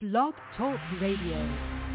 Blog Talk Radio.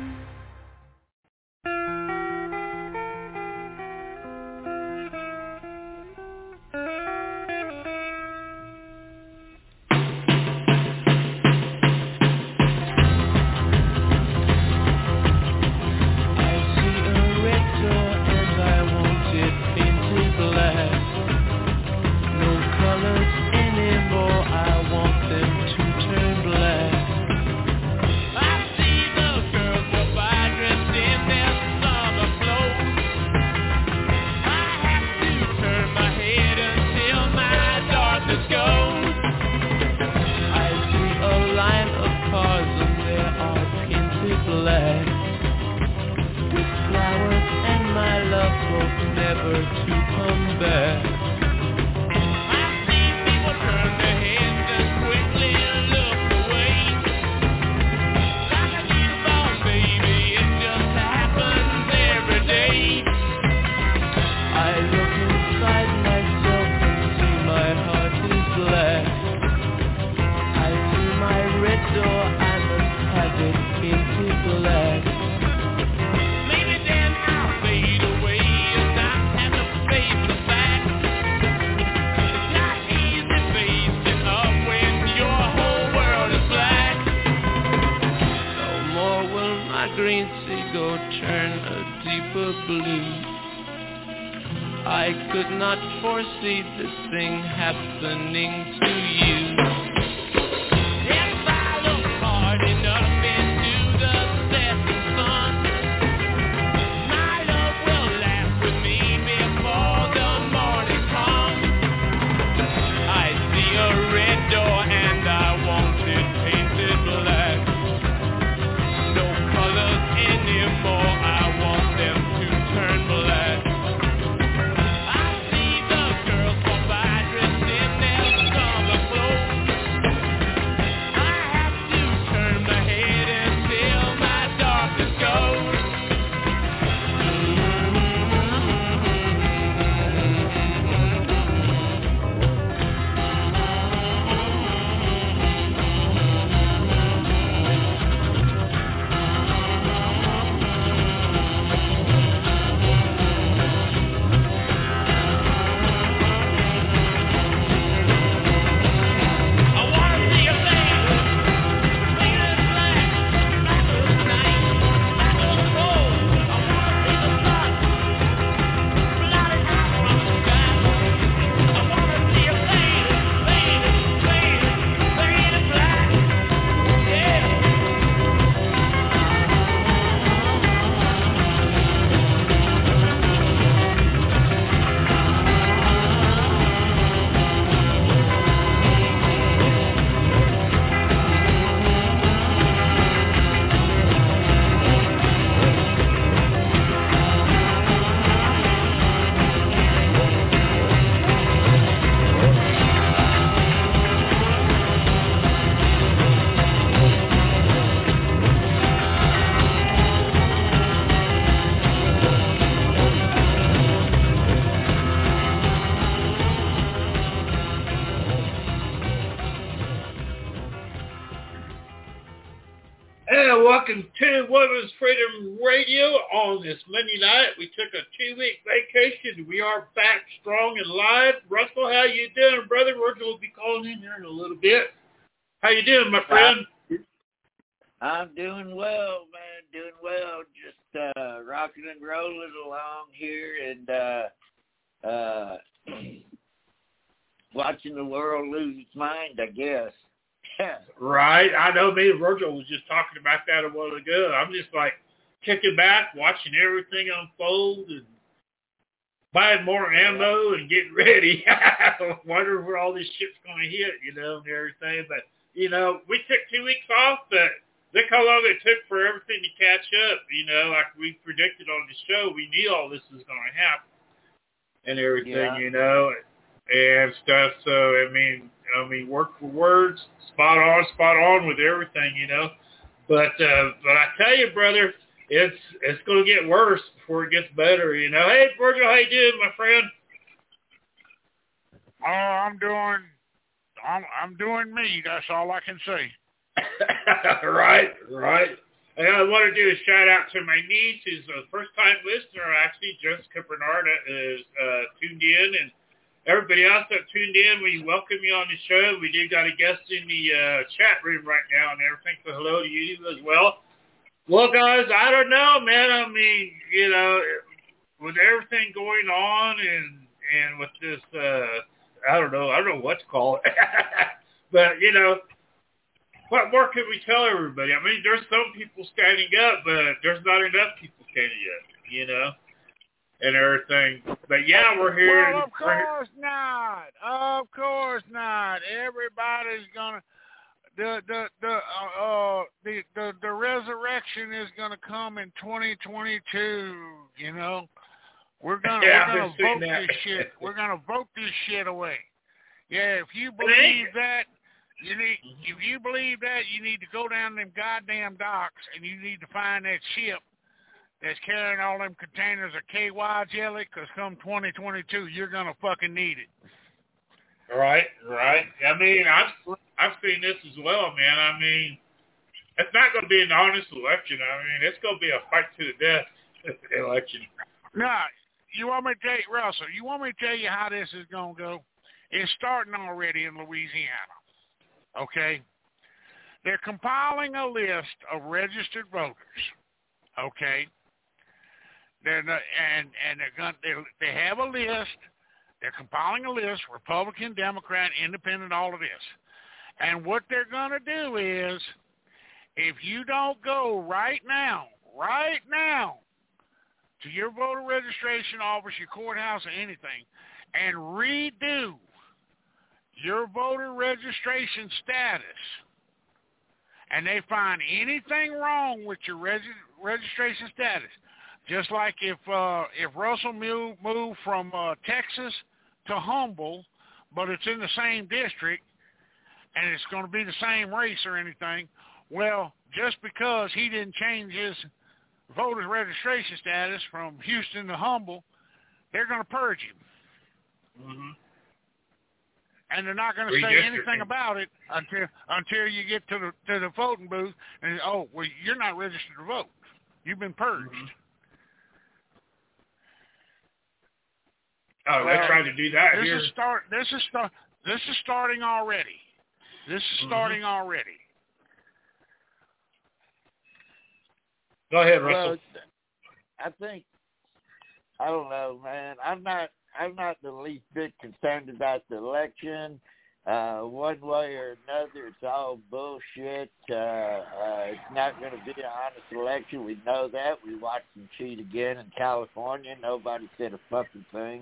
Welcome to Women's Freedom Radio on this Monday night. We took a 2-week vacation. We are back strong and live. Russell, how you doing, brother? Roger will be calling in here in a little bit. How you doing, my friend? I'm doing well, man. Doing well. Just rocking and rolling along here and watching the world lose its mind, I guess. Right. I know me and Virgil was just talking about that a while ago. I'm just like kicking back, watching everything unfold and buying more ammo and getting ready. Wondering where all this shit's going to hit, and everything. But, we took 2 weeks off, but look how long it took for everything to catch up. Like we predicted on the show, we knew all this was going to happen and everything, and stuff. So, I mean, word for words, spot on with everything, But I tell you, brother, it's going to get worse before it gets better, Hey, Virgil, how you doing, my friend? Oh, I'm doing me. That's all I can say. Right. And I want to do a shout out to my niece, who's a first-time listener, actually. Jessica Bernarda is tuned in, and everybody else that tuned in, we welcome you on the show. We do got a guest in the chat room right now and everything, so hello to you as well. Well, guys, I don't know, man. I mean, you know, with everything going on and with this, I don't know what to call it. But, you know, what more can we tell everybody? I mean, there's some people standing up, but there's not enough people standing up, you know, and everything. But yeah, we're here. Well, of course not. Of course not. Everybody's gonna the resurrection is gonna come in 2022. You know, we're gonna vote this shit. We're gonna vote this shit away. Yeah, if you believe that. If you believe that, you need to go down them goddamn docks and you need to find that ship that's carrying all them containers of KY jelly, because come 2022, you're going to fucking need it. Right. I mean, I've seen this as well, man. I mean, it's not going to be an honest election. I mean, it's going to be a fight to the death election. No, you want me to tell you, Russell, you want me to tell you how this is going to go? It's starting already in Louisiana. Okay, they're compiling a list of registered voters. Okay, they're not, and they have a list. They're compiling a list: Republican, Democrat, Independent, all of this. And what they're going to do is, if you don't go right now, to your voter registration office, your courthouse, or anything, and redo your voter registration status, and they find anything wrong with your registration status, just like if Russell moved from Texas to Humble, but it's in the same district, and it's going to be the same race or anything, well, just because he didn't change his voter registration status from Houston to Humble, they're going to purge him. Mm-hmm. And they're not going to say anything about it until you get to the voting booth and well, you're not registered to vote. You've been purged. Mm-hmm. Oh, they're trying to do that this here. This is starting already. This is starting already. Go ahead, Russell. Well, I think, I don't know, man. I'm not the least bit concerned about the election. One way or another, it's all bullshit. It's not going to be an honest election. We know that. We watched them cheat again in California. Nobody said a fucking thing.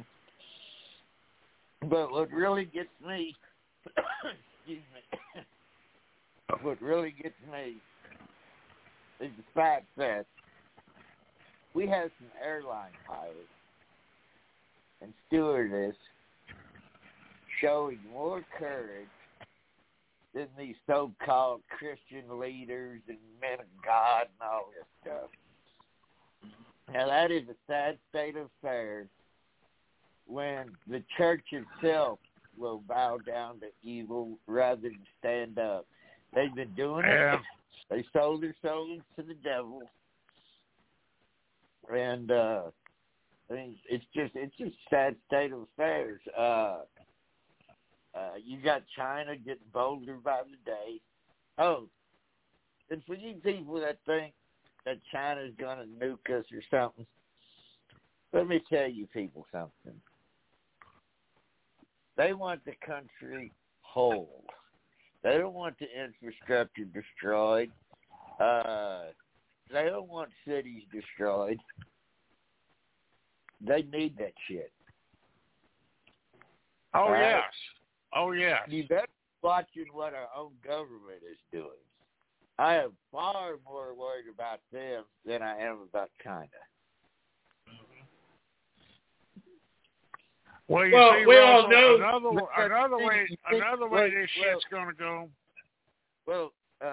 But what really gets me, excuse me, what really gets me is the fact that we have some airline pilots and stewardess showing more courage than these so-called Christian leaders and men of God and all this stuff. Now, that is a sad state of affairs when the church itself will bow down to evil rather than stand up. They've been doing it. They sold their souls to the devil. And I mean, it's just a sad state of affairs. You got China getting bolder by the day. Oh, and for you people that think that China's going to nuke us or something, let me tell you people something. They want the country whole. They don't want the infrastructure destroyed. They don't want cities destroyed. They need that shit. Oh, yes. Oh, yes. You better be watching what our own government is doing. I am far more worried about them than I am about China. Well, you see, we Russell, all know another way this shit's going to go. Well,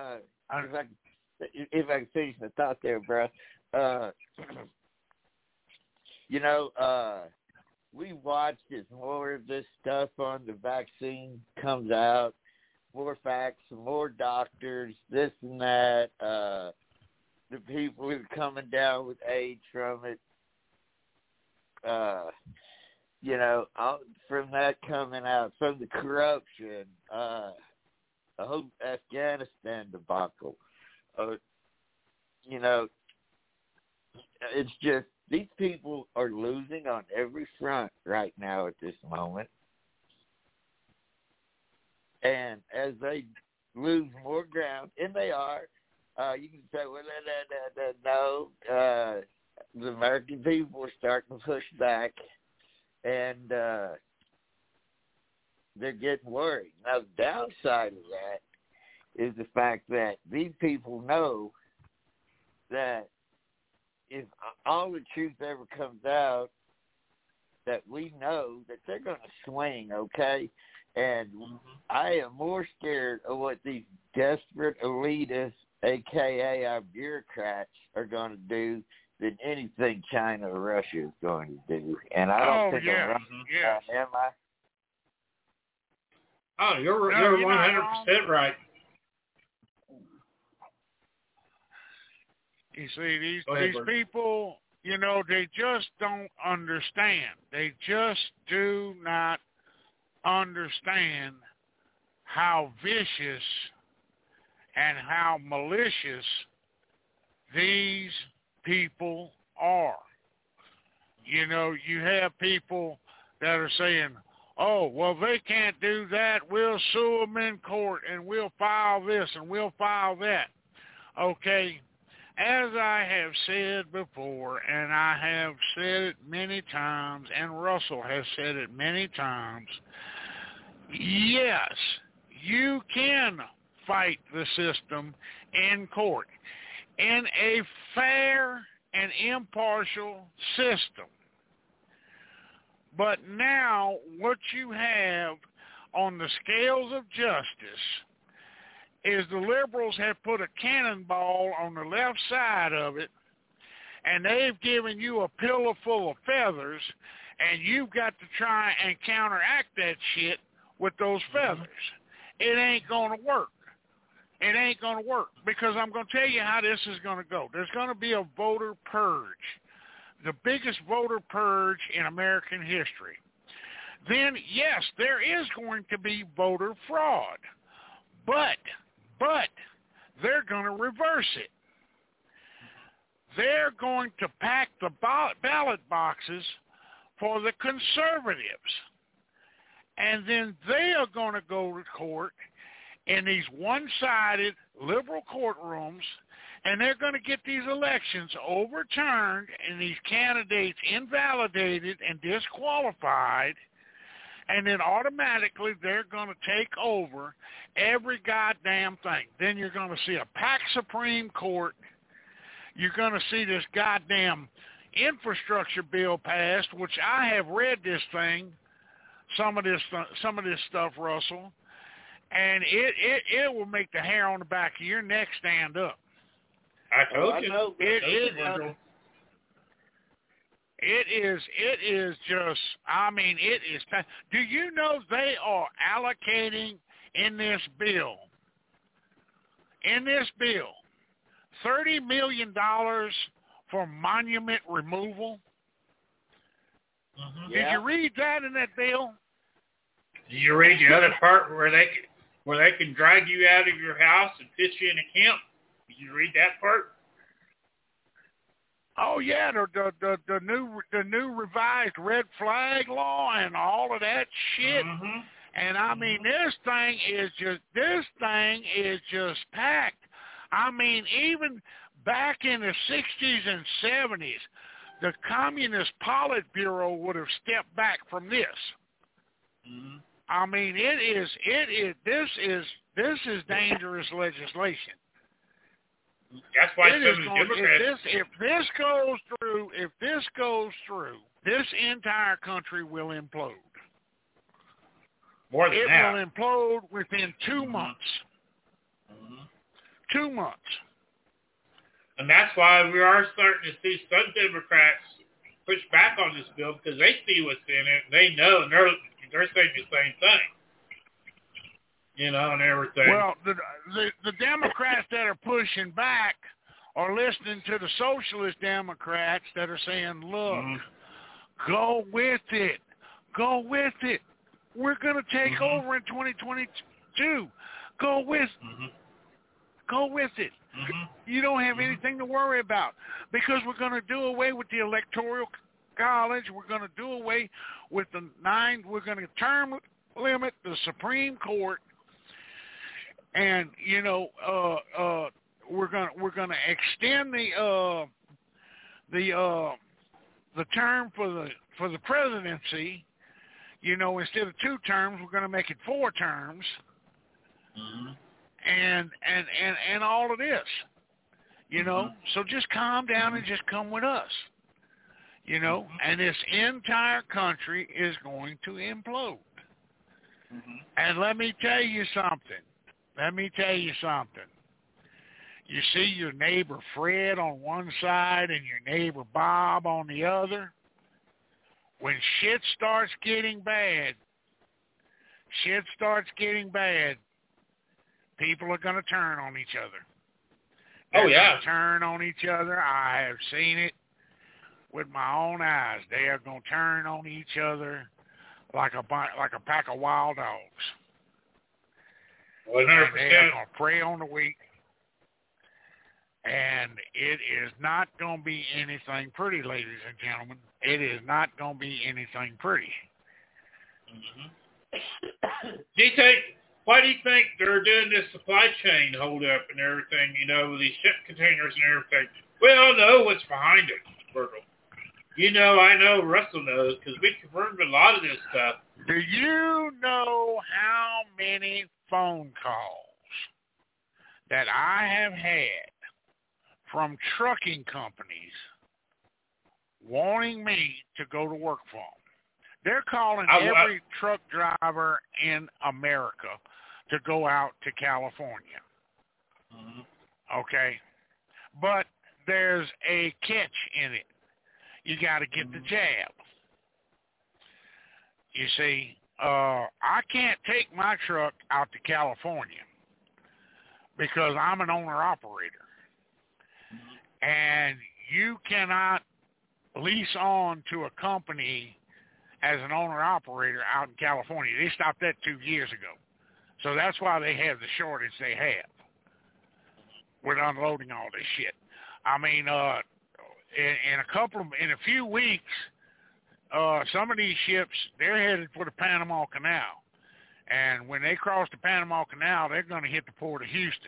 if I can finish the thought there, bro. We watched as more of this stuff on the vaccine comes out. more facts, more doctors, this and that. The people who are coming down with AIDS from it, from that coming out, from the corruption, the whole Afghanistan debacle. It's just these people are losing on every front right now at this moment. And as they lose more ground, and they are, you can say, well, no, the American people are starting to push back, and they're getting worried. Now, the downside of that is the fact that these people know that if all the truth ever comes out, that we know that they're going to swing, okay? And I am more scared of what these desperate elitists, a.k.a. our bureaucrats, are going to do than anything China or Russia is going to do. And I don't think I'm wrong. Am I? Oh, you're 100% right. You see, these people, they just don't understand. They just do not understand how vicious and how malicious these people are. You have people that are saying, oh, well, they can't do that. We'll sue them in court, and we'll file this, and we'll file that. Okay, as I have said before, and I have said it many times, and Russell has said it many times, yes, you can fight the system in court in a fair and impartial system. But now what you have on the scales of justice is the liberals have put a cannonball on the left side of it, and they've given you a pillow full of feathers, and you've got to try and counteract that shit with those feathers. It ain't going to work. It ain't going to work, because I'm going to tell you how this is going to go. There's going to be a voter purge, the biggest voter purge in American history. Then, yes, there is going to be voter fraud, but they're going to reverse it. They're going to pack the ballot boxes for the conservatives, and then they are going to go to court in these one-sided liberal courtrooms, and they're going to get these elections overturned and these candidates invalidated and disqualified, and then automatically they're going to take over every goddamn thing. Then you're going to see a packed Supreme Court. You're going to see this goddamn infrastructure bill passed, which I have read this thing, some of this stuff, Russell, and it will make the hair on the back of your neck stand up. I told you. It is just, I mean, it is. Do you know they are allocating in this bill $30 million for monument removal? Mm-hmm. Did you read that in that bill? Did you read the other part where they can drag you out of your house and put you in a camp? Did you read that part? Oh yeah, the new revised red flag law and all of that shit. Mm-hmm. And I mean, this thing is just packed. I mean, even back in the 60s and 70s, the Communist Politburo would have stepped back from this. Mm-hmm. I mean, this is dangerous legislation. That's why some of the Democrats. If this goes through, this entire country will implode. More than that. It will implode within 2 months. Mm-hmm. 2 months. And that's why we are starting to see some Democrats push back on this bill, because they see what's in it. They know, and they're saying the same thing. and everything. Well, the Democrats that are pushing back are listening to the socialist Democrats that are saying, look, go with it. Go with it. We're going to take over in 2022. Go with it. You don't have anything to worry about because we're going to do away with the Electoral College. We're going to do away with we're going to term limit the Supreme Court. And, we're going to extend the term for the presidency. Instead of 2 terms, we're going to make it 4 terms. And all of this, so just calm down and just come with us, and this entire country is going to implode. And let me tell you something. You see your neighbor Fred on one side and your neighbor Bob on the other. When shit starts getting bad, people are going to turn on each other. They're going to turn on each other. I have seen it with my own eyes. They are going to turn on each other like a pack of wild dogs. 100%. And they are going to prey on the weak. And it is not going to be anything pretty, ladies and gentlemen. It is not going to be anything pretty. Why do you think they're doing this supply chain holdup and everything, with these ship containers and everything? We all know what's behind it, Virgil. I know Russell knows because we confirmed a lot of this stuff. Do you know how many phone calls that I have had from trucking companies wanting me to go to work for them? They're calling every truck driver in America to go out to California. Okay? But there's a catch in it. You got to get the jab. You see, I can't take my truck out to California because I'm an owner-operator. And you cannot lease on to a company as an owner-operator out in California. They stopped that 2 years ago. So that's why they have the shortage they have with unloading all this shit. I mean, in a few weeks, some of these ships, they're headed for the Panama Canal. And when they cross the Panama Canal, they're going to hit the port of Houston.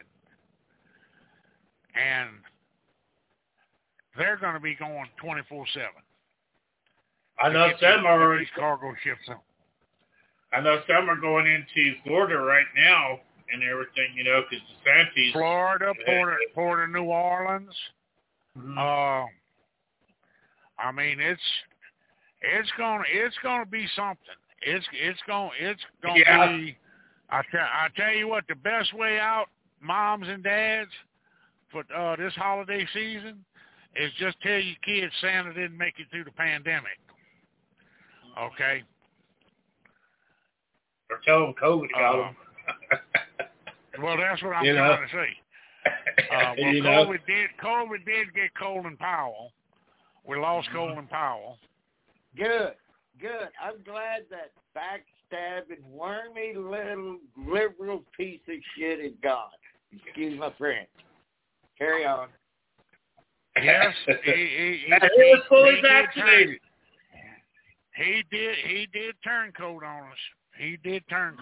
And they're going to be going 24/7. I know some are. These cargo ships. I know some are going into Florida right now and everything, because DeSantis. Florida, Port of New Orleans. I mean, it's going to be something. It's going to be. I tell you what, the best way out, moms and dads, for this holiday season, is just tell your kids Santa didn't make it through the pandemic. Okay. Or tell them COVID got them. Well, that's what I'm trying to say. COVID did get Colin Powell. We lost Colin Powell. Good. I'm glad that backstabbing, wormy little liberal piece of shit is gone. Excuse my French. Carry on. Yes, he was fully vaccinated. He did turncoat on us. He did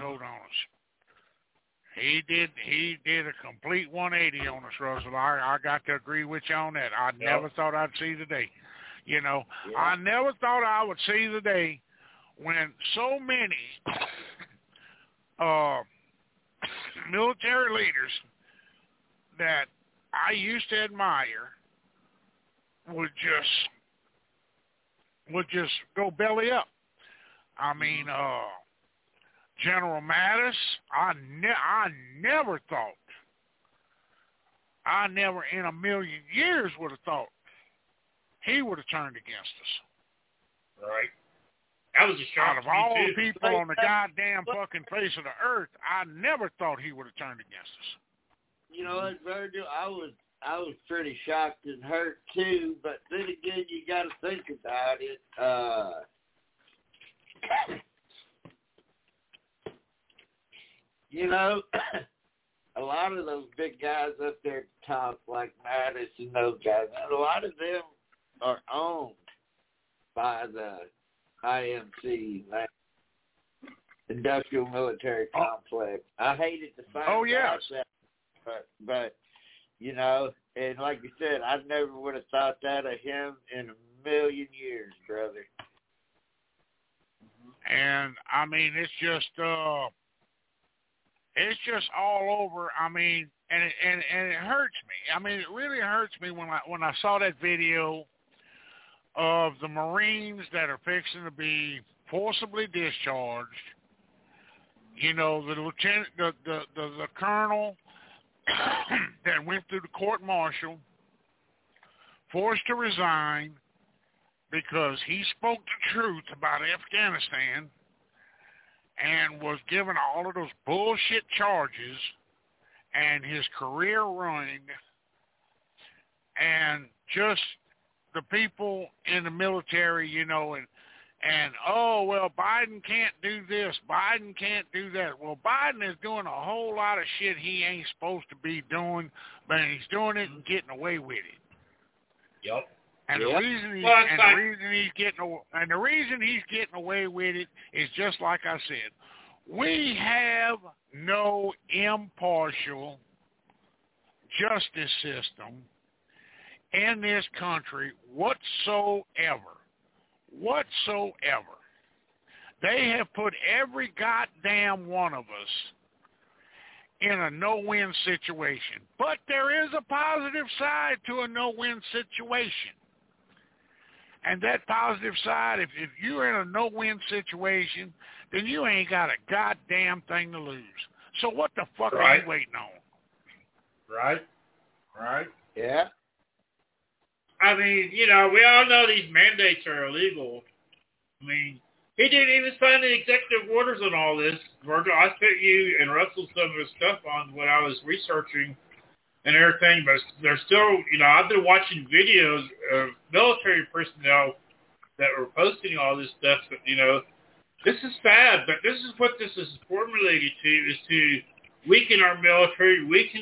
a complete 180 on us, Russell. I got to agree with you on that. I never thought I'd see the day. I never thought I would see the day when so many military leaders that I used to admire would just go belly up. I mean, General Mattis, I never in a million years would have thought he would have turned against us. Right. That was a shock Out of to me, all too. the people on the goddamn fucking face of the earth, I never thought he would have turned against us. You know what, Virgil? I was pretty shocked and hurt too, but then again, you got to think about it. You know, a lot of those big guys up there at the top, like Mattis and those guys, a lot of them are owned by the IMC, like Industrial Military Complex. I hated to find out that, but you know, and like you said, I never would have thought that of him in a million years, brother. And I mean, it's just all over. I mean, and it hurts me. I mean, it really hurts me when I saw that video of the Marines that are fixing to be forcibly discharged. You know, the lieutenant, the colonel that went through the court-martial, forced to resign because he spoke the truth about Afghanistan and was given all of those bullshit charges, and his career ruined, and just the people in the military, you know, and oh, well, Biden can't do this, Biden can't do that. Well, Biden is doing a whole lot of shit he ain't supposed to be doing, but he's doing it and getting away with it. Yep. And the reason he's getting away with it is just like I said. We have no impartial justice system in this country whatsoever. They have put every goddamn one of us in a no-win situation. But there is a positive side to a no-win situation. And that positive side, if you're in a no-win situation, then you ain't got a goddamn thing to lose. So what the fuck are you waiting on? Right. Yeah. I mean, you know, we all know these mandates are illegal. I mean, he didn't even sign the executive orders on all this. Virgil, I sent you and Russell some of the stuff on what I was researching and everything, but there's still, you know, I've been watching videos of military personnel that were posting all this stuff, but, you know, this is sad, but this is what this is formulated to, is to weaken our military, weaken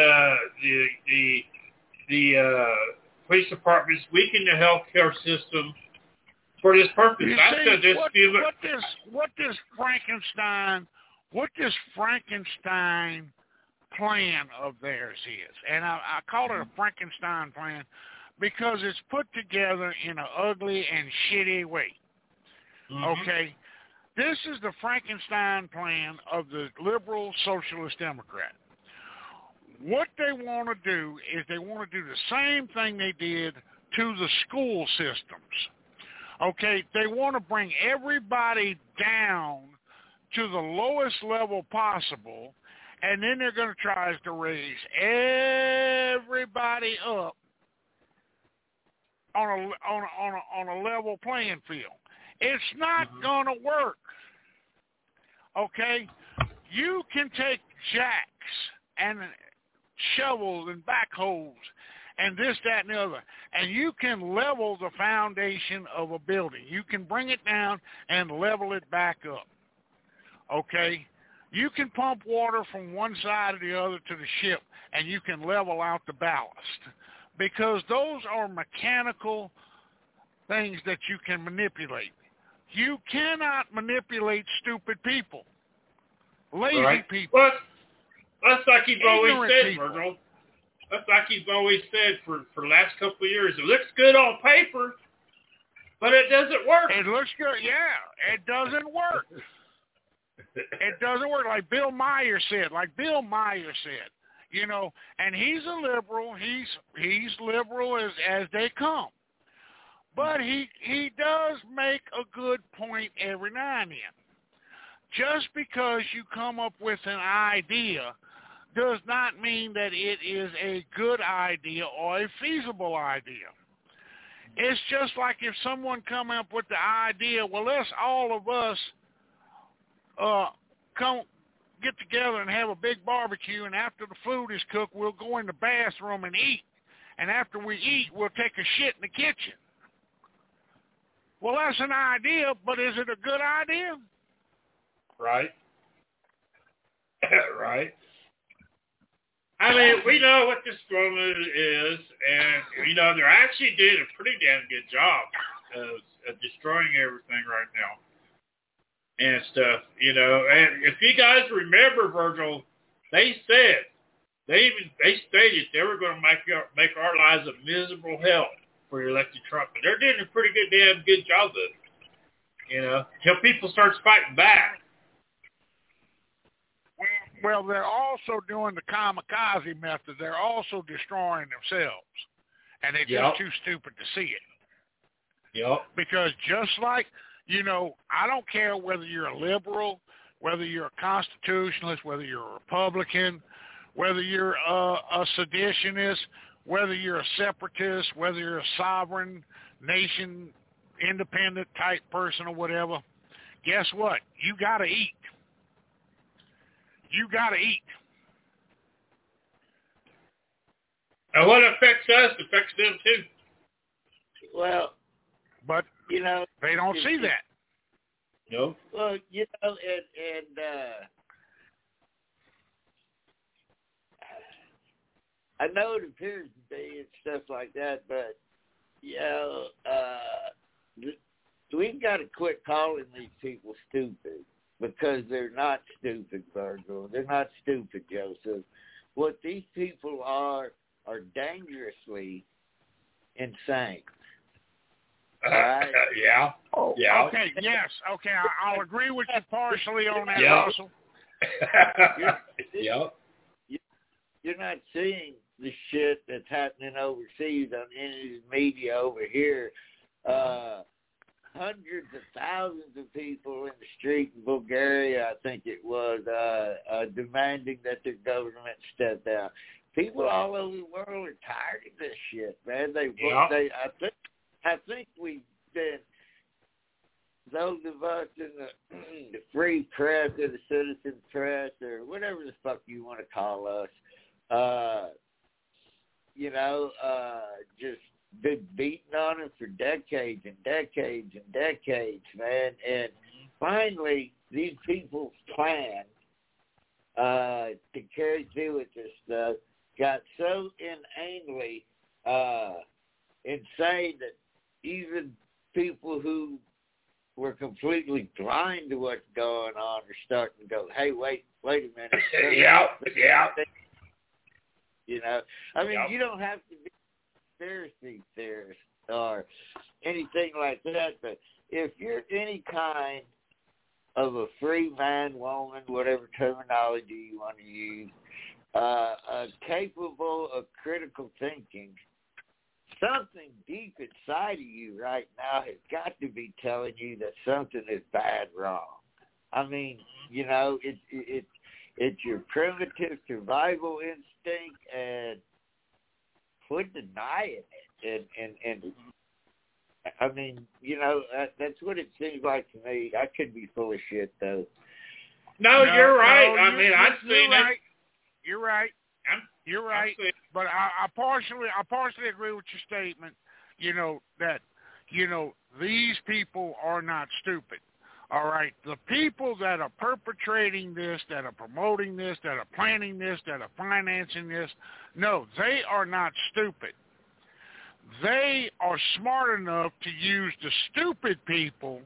the police departments, weaken the healthcare system for this purpose. What this Frankenstein plan of theirs is, and I call it a Frankenstein plan because it's put together in an ugly and shitty way. Mm-hmm. Okay? This is the Frankenstein plan of the liberal socialist Democrat. What they want to do is they want to do the same thing they did to the school systems. Okay? They want to bring everybody down to the lowest level possible, and then they're going to try to raise everybody up on a level playing field. It's not going to work. Okay? You can take jacks and shovels and backhoes and this, that, and the other, and you can level the foundation of a building. You can bring it down and level it back up. Okay? You can pump water from one side or the other to the ship, and you can level out the ballast, because those are mechanical things that you can manipulate. You cannot manipulate stupid people, lazy people. Well, that's like you've always said, people. Virgil. That's like you've always said for the last couple of years. It looks good on paper, but it doesn't work. It looks good, yeah. It doesn't work. It doesn't work, like Bill Maher said. You know, and he's a liberal. He's liberal as they come. But he does make a good point every now and then. Just because you come up with an idea does not mean that it is a good idea or a feasible idea. It's just like if someone come up with the idea, well, let's all of us come get together and have a big barbecue, and after the food is cooked, we'll go in the bathroom and eat. And after we eat, we'll take a shit in the kitchen. Well, that's an idea, but is it a good idea? Right. Right. I mean, we know what this formula is, and, you know, they're actually doing a pretty damn good job of destroying everything right now and stuff, you know. And if you guys remember, Virgil, they said, they stated they were going to make our lives a miserable hell for elected Trump. And they're doing a pretty damn good job of it, you know, until people start fighting back. Well, they're also doing the kamikaze method. They're also destroying themselves. And they're just too stupid to see it. Yep. Because just like, you know, I don't care whether you're a liberal, whether you're a constitutionalist, whether you're a Republican, whether you're a seditionist, whether you're a separatist, whether you're a sovereign nation, independent type person or whatever, guess what? You got to eat. You got to eat. And what affects us affects them too. Well, but you know, they don't see that. No. Well, you know, and I know it appears to be and stuff like that, but you know, we've got to quit calling these people stupid. Because they're not stupid, Virgil. They're not stupid, Joseph. What these people are dangerously insane. Right? Yeah. Oh, yeah. Okay, yes. Okay, I'll agree with you partially on that, Yeah. Russell. Yep. You're not seeing the shit that's happening overseas on any of the media over here. Hundreds of thousands of people in the street in Bulgaria, I think it was, demanding that their government step down. People all over the world are tired of this shit, man. I think we've been, those of us in the free press or the citizen press or whatever the fuck you want to call us, just been beating on him for decades and decades and decades, man. And finally, these people's plan to carry through with this stuff got so inanely insane that even people who were completely blind to what's going on are starting to go, hey, wait a minute. Yeah. You know, I mean, you don't have to be conspiracy theorist or anything like that, but if you're any kind of a free man, woman, whatever terminology you want to use, capable of critical thinking, something deep inside of you right now has got to be telling you that something is bad wrong. I mean, you know, it's your primitive survival instinct, and quit denying it. And I mean, you know, that's what it seems like to me. I could be full of shit, though. No, you're right. I mean, I've seen it. You're right. You're right. But I partially agree with your statement. You know that, you know, these people are not stupid. All right, the people that are perpetrating this, that are promoting this, that are planning this, that are financing this, no, they are not stupid. They are smart enough to use the stupid people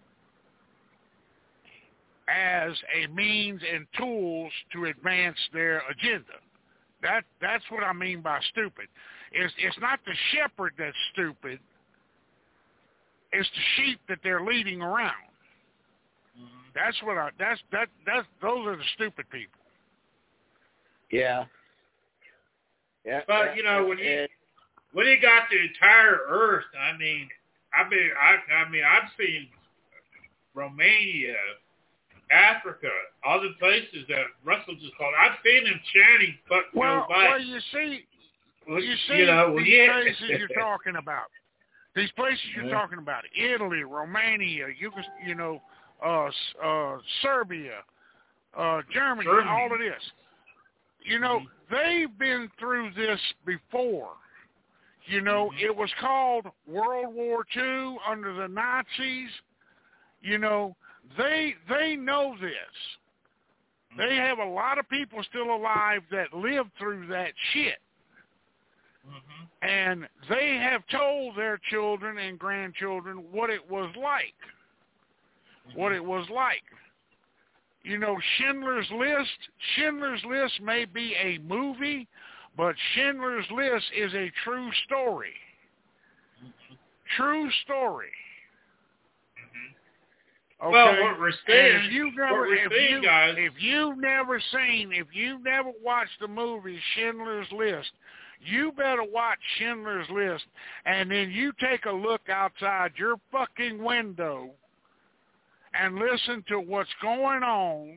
as a means and tools to advance their agenda. That's what I mean by stupid. It's not the shepherd that's stupid. It's the sheep that they're leading around. That's what those are the stupid people. Yeah. But you know, when you got the entire earth, I mean, I've seen Romania, Africa, other places that Russell just called. I've seen them chanting "fuck Joe Biden." Well, you see, you know, these places you're talking about. These places you're talking about, Italy, Romania, Serbia, Germany, all of this. They've been through this before. It was called World War II under the Nazis. They know this. They have a lot of people still alive that lived through that shit. And they have told their children and grandchildren what it was like. Schindler's List may be a movie, but Schindler's List is a true story. True story. Okay. Well, what we're saying, if you've never watched the movie Schindler's List, you better watch Schindler's List, and then you take a look outside your fucking window and listen to what's going on.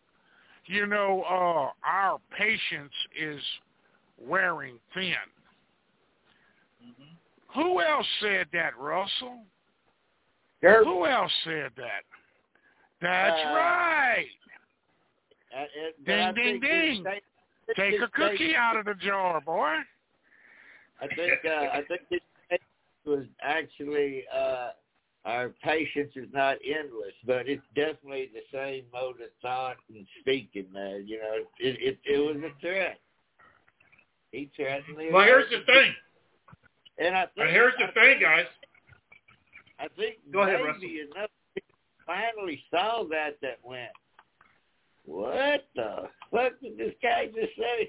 Our patience is wearing thin. Who else said that, Russell? Who else said that? That's right. Ding, ding, ding. Take a cookie out of the jar, boy. I think this was actually our patience is not endless, but it's definitely the same mode of thought and speaking. It was a threat. He threatened me. Well, here's the thing. Here's the thing, guys. I think Go ahead, maybe enough people finally saw that went, what the fuck did this guy just say?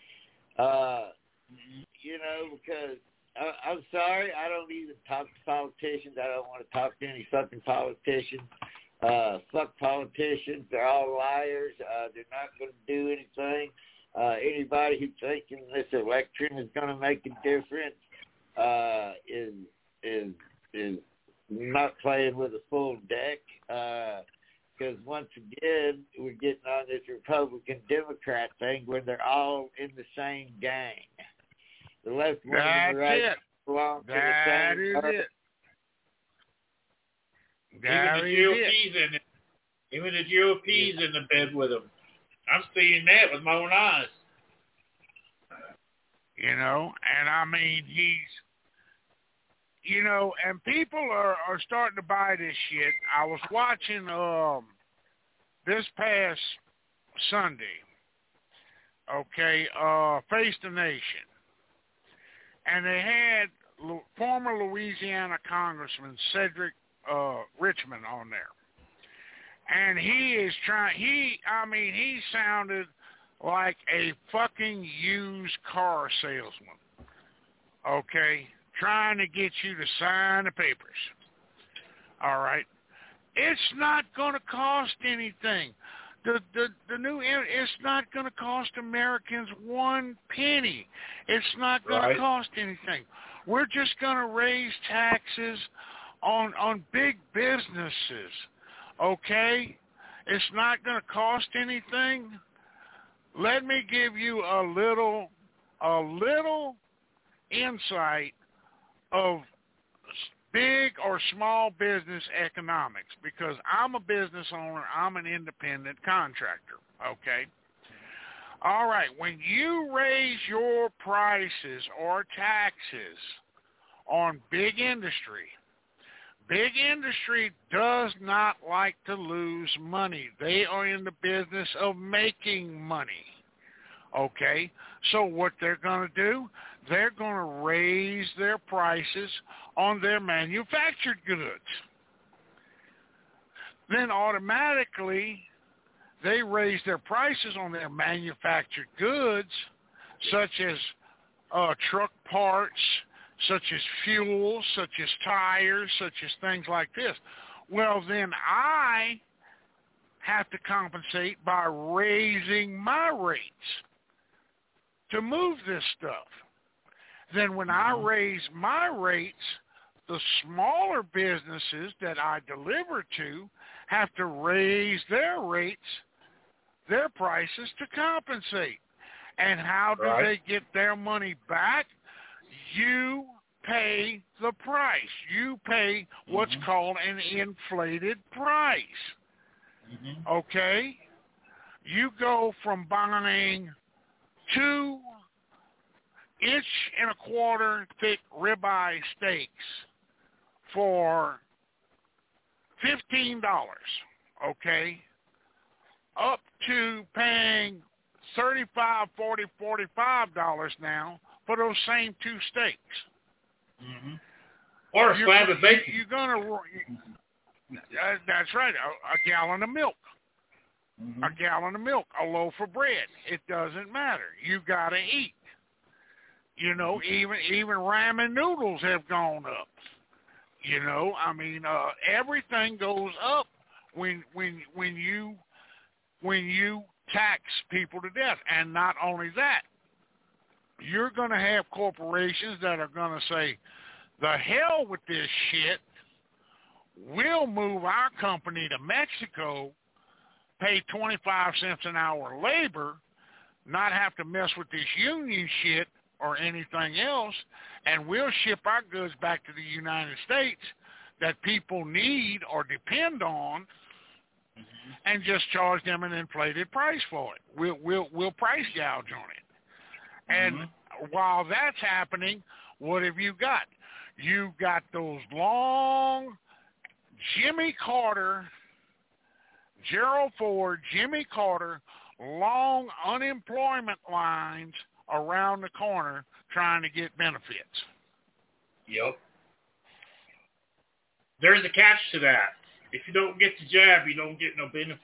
Because I'm sorry, I don't even talk to politicians. I don't want to talk to any fucking politicians. Fuck politicians. They're all liars. They're not going to do anything. Anybody who's thinking this election is going to make a difference is not playing with a full deck. Because once again, we're getting on this Republican-Democrat thing where they're all in the same gang. The left wing and the right belong to the same party. Even the GOP's in the bed with them. I'm seeing that with my own eyes. And I mean, and people are starting to buy this shit. I was watching this past Sunday, Face the Nation, and they had former Louisiana Congressman Cedric Richmond on there, and he sounded like a fucking used car salesman, trying to get you to sign the papers. All right. It's not going to cost anything. The new, it's not going to cost Americans one penny. It's not going to cost anything. We're just going to raise taxes on big businesses. Okay? It's not going to cost anything. Let me give you a little insight of big or small business economics, because I'm a business owner. I'm an independent contractor, All right, when you raise your prices or taxes on big industry does not like to lose money. They are in the business of making money, So what they're going to do, they're going to raise their prices on their manufactured goods. Then automatically they raise their prices on their manufactured goods, such as truck parts, such as fuel, such as tires, such as things like this. Well, then I have to compensate by raising my rates to move this stuff. Then when I raise my rates, the smaller businesses that I deliver to have to raise their rates, their prices to compensate. And how do they get their money back? You pay the price. You pay what's called an inflated price. Okay? You go from buying 2 1.25 inch thick ribeye steaks for $15, okay, up to paying $35, $40, $45 now for those same 2 steaks. Or a slab of bacon. You're gonna. That's right. A gallon of milk. A gallon of milk. A loaf of bread. It doesn't matter. You gotta eat. You know, even ramen noodles have gone up. You know, I mean, everything goes up when you tax people to death. And not only that, you're going to have corporations that are going to say, the hell with this shit. We'll move our company to Mexico, pay 25 cents an hour labor, not have to mess with this union shit or anything else, and we'll ship our goods back to the United States that people need or depend on, and just charge them an inflated price for it. We'll price gouge on it. And while that's happening, what have you got? You've got those long Jimmy Carter, Gerald Ford, Jimmy Carter, long unemployment lines around the corner trying to get benefits. Yep. There's a catch to that. If you don't get the jab, you don't get no benefits.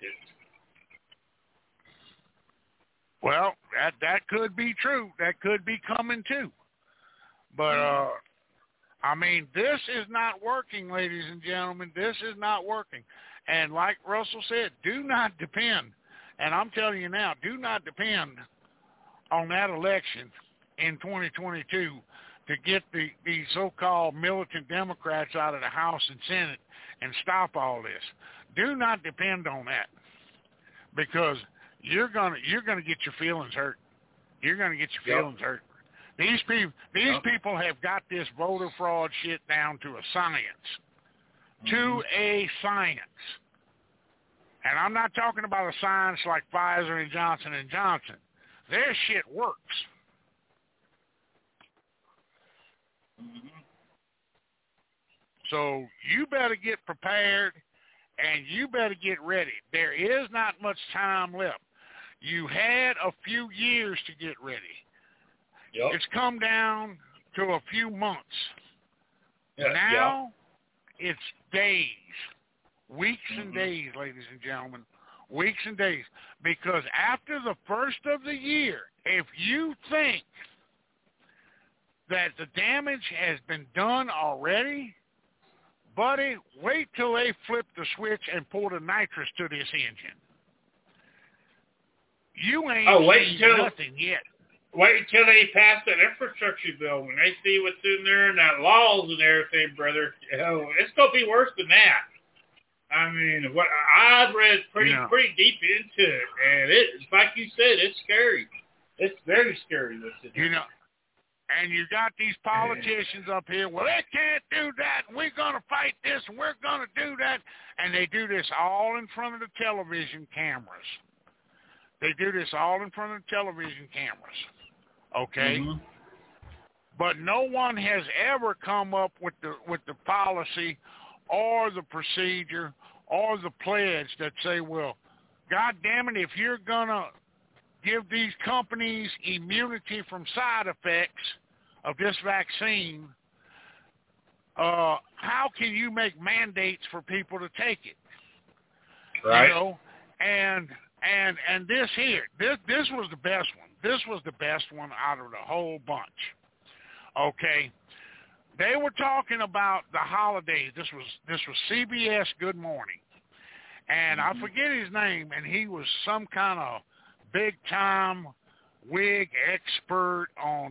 Well, that could be true. That could be coming too. But, I mean, this is not working, ladies and gentlemen. This is not working. And like Russell said, do not depend, and I'm telling you now, do not depend on that election in 2022 to get the so-called militant Democrats out of the House and Senate and stop all this. Do not depend on that, because you're gonna get your feelings hurt. You're gonna get your feelings hurt. These people have got this voter fraud shit down to a science. To a science. And I'm not talking about a science like Pfizer and Johnson & Johnson. Their shit works. So you better get prepared, and you better get ready. There is not much time left. You had a few years to get ready. It's come down to a few months. Now it's days, weeks and days, ladies and gentlemen, weeks and days. Because after the first of the year, if you think that the damage has been done already, buddy, wait till they flip the switch and pull the nitrous to this engine. You ain't seen nothing yet. Wait until they pass that infrastructure bill. When they see what's in there and that laws and everything, brother, it's going to be worse than that. I mean, what I've read pretty deep into it, and it's like you said, it's scary. It's very scary. You know, and you got these politicians up here, well, they can't do that, and we're going to fight this, and we're going to do that, and they do this all in front of the television cameras. They do this all in front of the television cameras. Okay, but no one has ever come up with the policy or the procedure or the pledge that say, well, God damn it, if you're gonna give these companies immunity from side effects of this vaccine, how can you make mandates for people to take it? Right. You know, and this here, this was the best one. This was the best one out of the whole bunch. Okay. They were talking about the holidays. This was CBS Good Morning. And I forget his name, and he was some kind of big time wig expert on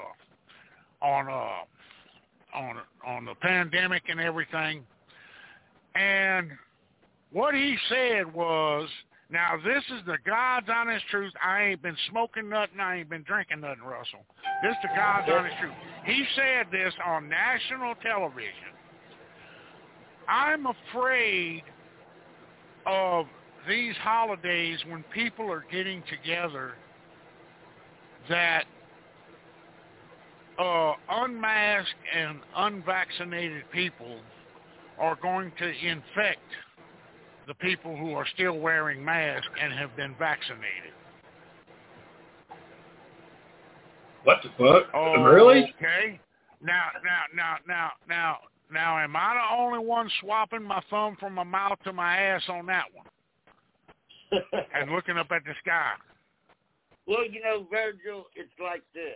the pandemic and everything. And what he said was, Now, this is the God's honest truth. I ain't been smoking nothing. I ain't been drinking nothing, Russell. This is the God's honest truth. He said this on national television. I'm afraid of these holidays when people are getting together that unmasked and unvaccinated people are going to infect the people who are still wearing masks and have been vaccinated. What the fuck? Oh, really? Okay. Now, am I the only one swapping my thumb from my mouth to my ass on that one and looking up at the sky? Well, you know, Virgil, it's like this.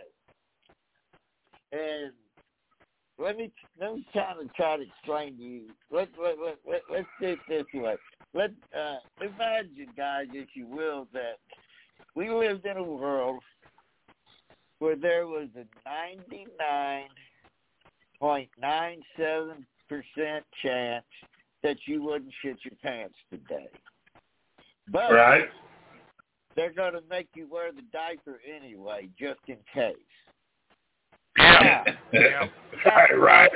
And let me kind of try to explain to you. Let's do it this way. Imagine, guys, if you will, that we lived in a world where there was a 99.97% chance that you wouldn't shit your pants today. But Right. they're going to make you wear the diaper anyway, just in case. Yeah. Right.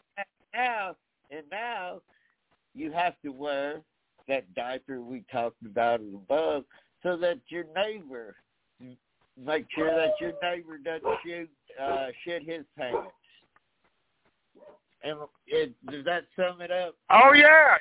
Now you have to wear that diaper we talked about above so that your neighbor, make sure that your neighbor doesn't shit his pants. And does that sum it up? Oh yeah.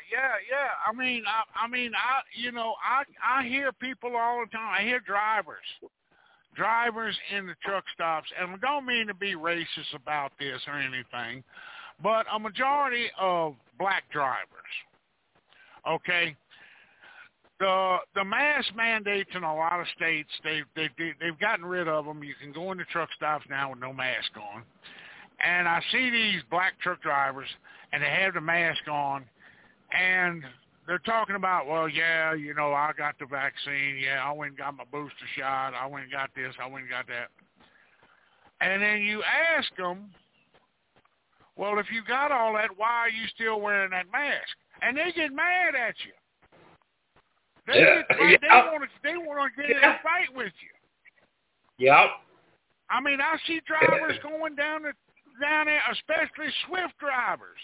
I hear people all the time. I hear drivers in the truck stops, and I don't mean to be racist about this or anything, but a majority of black drivers, okay, the mask mandates in a lot of states, they've gotten rid of them. You can go into truck stops now with no mask on, and I see these black truck drivers, and they have the mask on, and they're talking about, well, yeah, you know, I got the vaccine. Yeah, I went and got my booster shot. I went and got this. I went and got that. And then you ask them, well, if you got all that, why are you still wearing that mask? And they get mad at you. They want to get in a fight with you. Yep. I mean, I see drivers going down there, especially Swift drivers.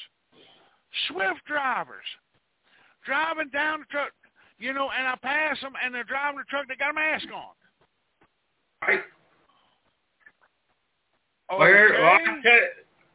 Driving down the truck, you know, and I pass them, and they're driving the truck. They got a mask on. Right. Okay.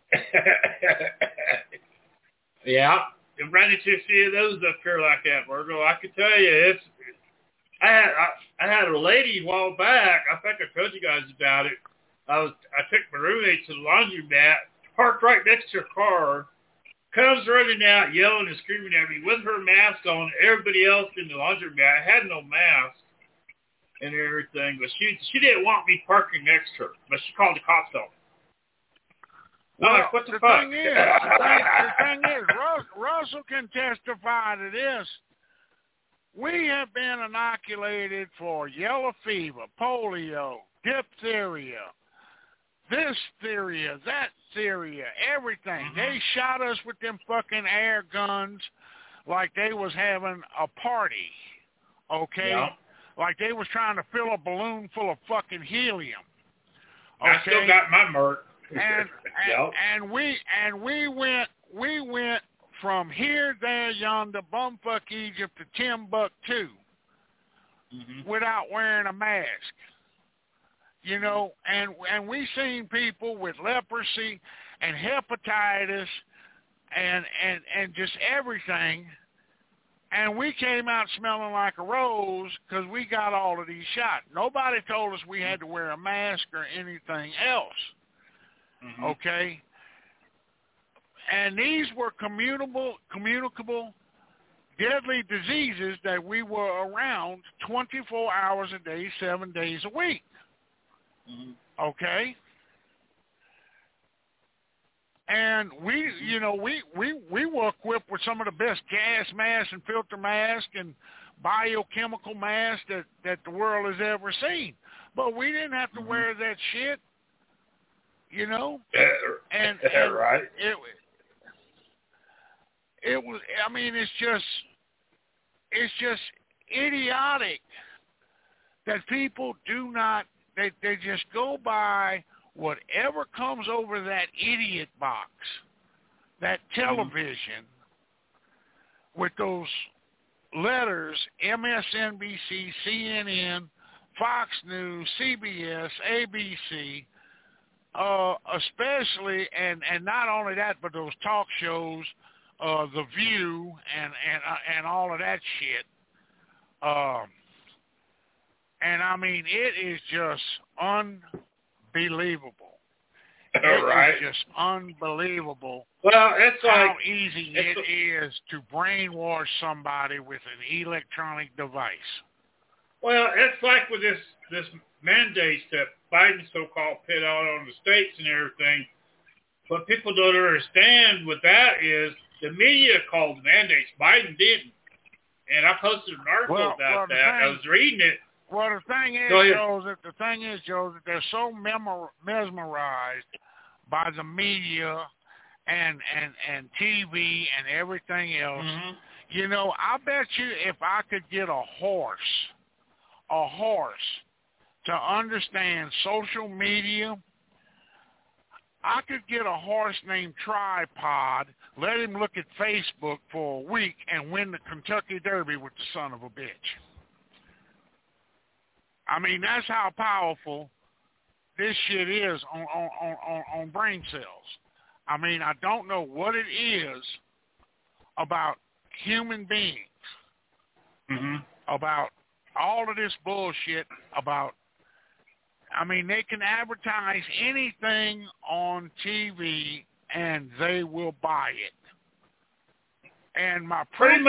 Yeah. I'm running into a few of those up here like that, Virgil. I can tell you, I had a lady a while back. I think I told you guys about it. I took my roommate to the laundromat, parked right next to her car. Comes running out, yelling and screaming at me with her mask on. Everybody else in the laundromat had no mask and everything, but she didn't want me parking next to her. But she called the cops on me. Well, I'm like, what the fuck? The thing is, Russell can testify to this. We have been inoculated for yellow fever, polio, diphtheria, this theoria, that theoria, everything. Mm-hmm. They shot us with them fucking air guns like they was having a party, okay? Yep. Like they was trying to fill a balloon full of fucking helium. Okay? I still got my Merc. And we went from here, there, yonder, bumfuck Egypt to Timbuktu without wearing a mask. You know, and we seen people with leprosy and hepatitis and just everything, and we came out smelling like a rose because we got all of these shots. Nobody told us we had to wear a mask or anything else. Okay? And these were communicable, deadly diseases that we were around 24 hours a day, 7 days a week. Okay? And we were equipped with some of the best gas masks and filter masks and biochemical masks that the world has ever seen. But we didn't have to wear that shit, you know? And right. It was, I mean, it's just idiotic that people do not, they just go by whatever comes over that idiot box, that television, with those letters, MSNBC, CNN, Fox News, CBS, ABC, especially, and not only that, but those talk shows, The View, and all of that shit. And I mean, it is just unbelievable. Right. It is just unbelievable. Well, it's how like easy it is to brainwash somebody with an electronic device. Well, it's like with this mandate that Biden so-called put out on the states and everything. What people don't understand with that is the media called the mandates. Biden didn't. And I posted an article about that. I was reading it. Well, the thing is, Joe, that they're so mesmerized by the media and TV and everything else. Mm-hmm. You know, I bet you if I could get a horse to understand social media, I could get a horse named Tripod, let him look at Facebook for a week, and win the Kentucky Derby with the son of a bitch. I mean, that's how powerful this shit is on brain cells. I mean, I don't know what it is about human beings, about all of this bullshit about, I mean, they can advertise anything on TV and they will buy it. And my proof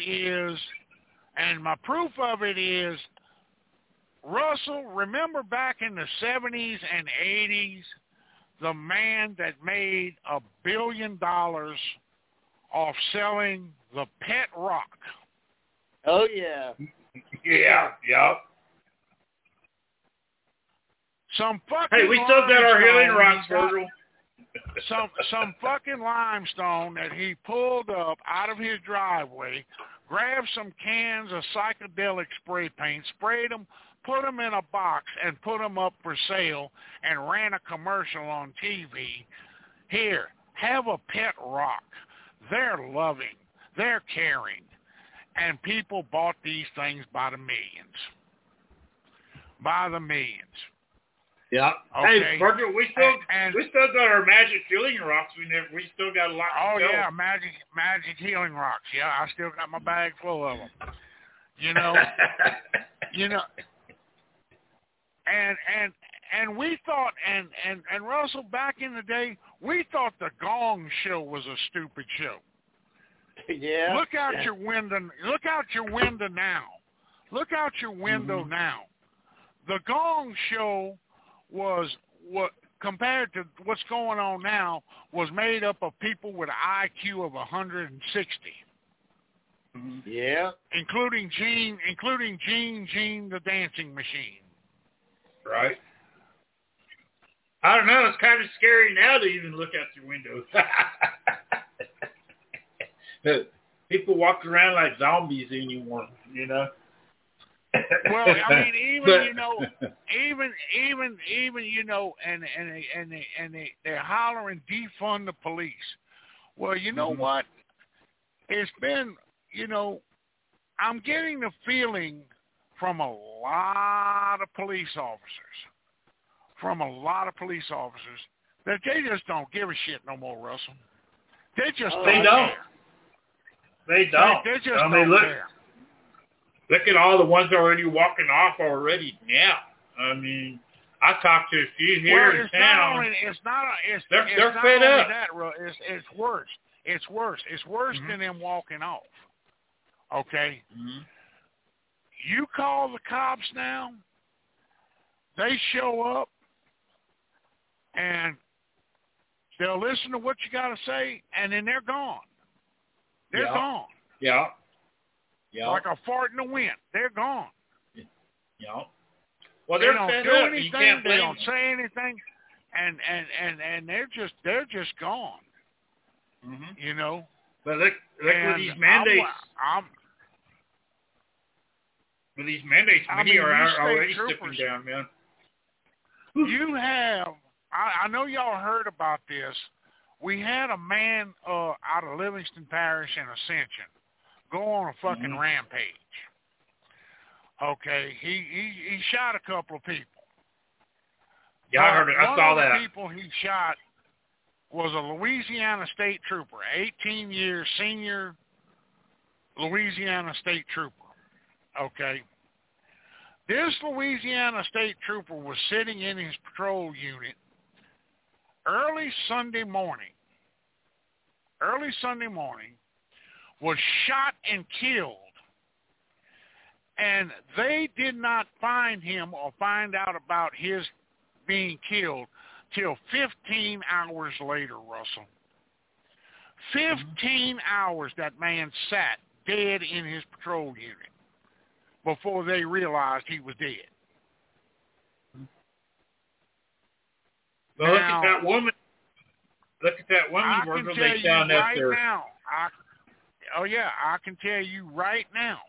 of it is, Russell, remember back in the 70s and 80s, the man that made $1 billion off selling the pet rock? Oh, yeah. Yeah. Some fucking Hey, we still got our healing rocks, Virgil. Some fucking limestone that he pulled up out of his driveway, grabbed some cans of psychedelic spray paint, sprayed them, put them in a box, and put them up for sale, and ran a commercial on TV. Here, have a pet rock. They're loving. They're caring. And people bought these things by the millions. By the millions. Yeah. Okay. Hey, Virgil, we still got our magic healing rocks. We still got a lot to go. Yeah, magic healing rocks. Yeah, I still got my bag full of them. You know, and we thought, and Russell, back in the day, we thought the Gong Show was a stupid show. Yeah. Look out your window. Look out your window now. Look out your window now. The Gong Show was, what compared to what's going on now, was made up of people with an IQ of 160. Yeah. Including Gene the dancing machine. Right. I don't know. It's kind of scary now to even look out your window. People walk around like zombies anymore, you know. Well, I mean, even you know, and they're hollering defund the police. Well, you know what? It's been, you know, I'm getting the feeling from a lot of police officers, that they just don't give a shit no more, Russell. They just don't care. They don't. They just don't care. Look at all the ones already walking off already now. I mean, I talked to a few here in town. They're fed up. It's worse. It's worse than them walking off. Okay? You call the cops now, they show up, and they'll listen to what you got to say, and then they're gone. They're gone. Yeah. Like a fart in the wind. They're gone. Yeah. Well, they don't do up. anything. They don't say anything, and they're just gone. You know. But look with these mandates. But these mandates are already stepping down, man. You have, I know y'all heard about this. We had a man out of Livingston Parish in Ascension go on a fucking rampage. Okay, he shot a couple of people. Yeah, I heard it. I saw that. One of the people he shot was a Louisiana state trooper, 18 years senior Louisiana state trooper. Okay. This Louisiana state trooper was sitting in his patrol unit early Sunday morning, was shot and killed, and they did not find him or find out about his being killed till 15 hours later, Russell. 15 hours that man sat dead in his patrol unit before they realized he was dead. Well, now, look at that woman. Look at that woman worker they found out there. I can tell you right now.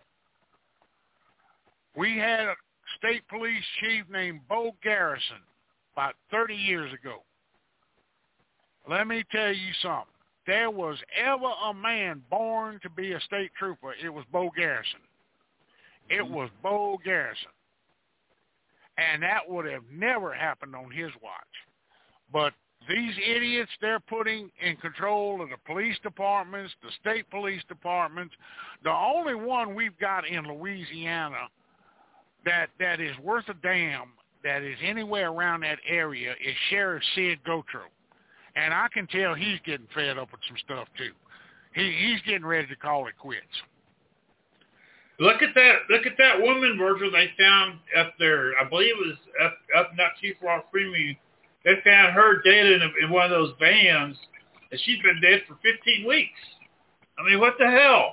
We had a state police chief named Bo Garrison about 30 years ago. Let me tell you something. There was ever a man born to be a state trooper, it was Bo Garrison. It was Bo Garrison. And that would have never happened on his watch. But these idiots they're putting in control of the police departments, the state police departments, the only one we've got in Louisiana that is worth a damn, that is anywhere around that area, is Sheriff Sid Gautreaux. And I can tell he's getting fed up with some stuff, too. He's getting ready to call it quits. Look at that woman, Virgil, they found up there. I believe it was up not too far from you. They found her dead in one of those vans, and she's been dead for 15 weeks. I mean, what the hell?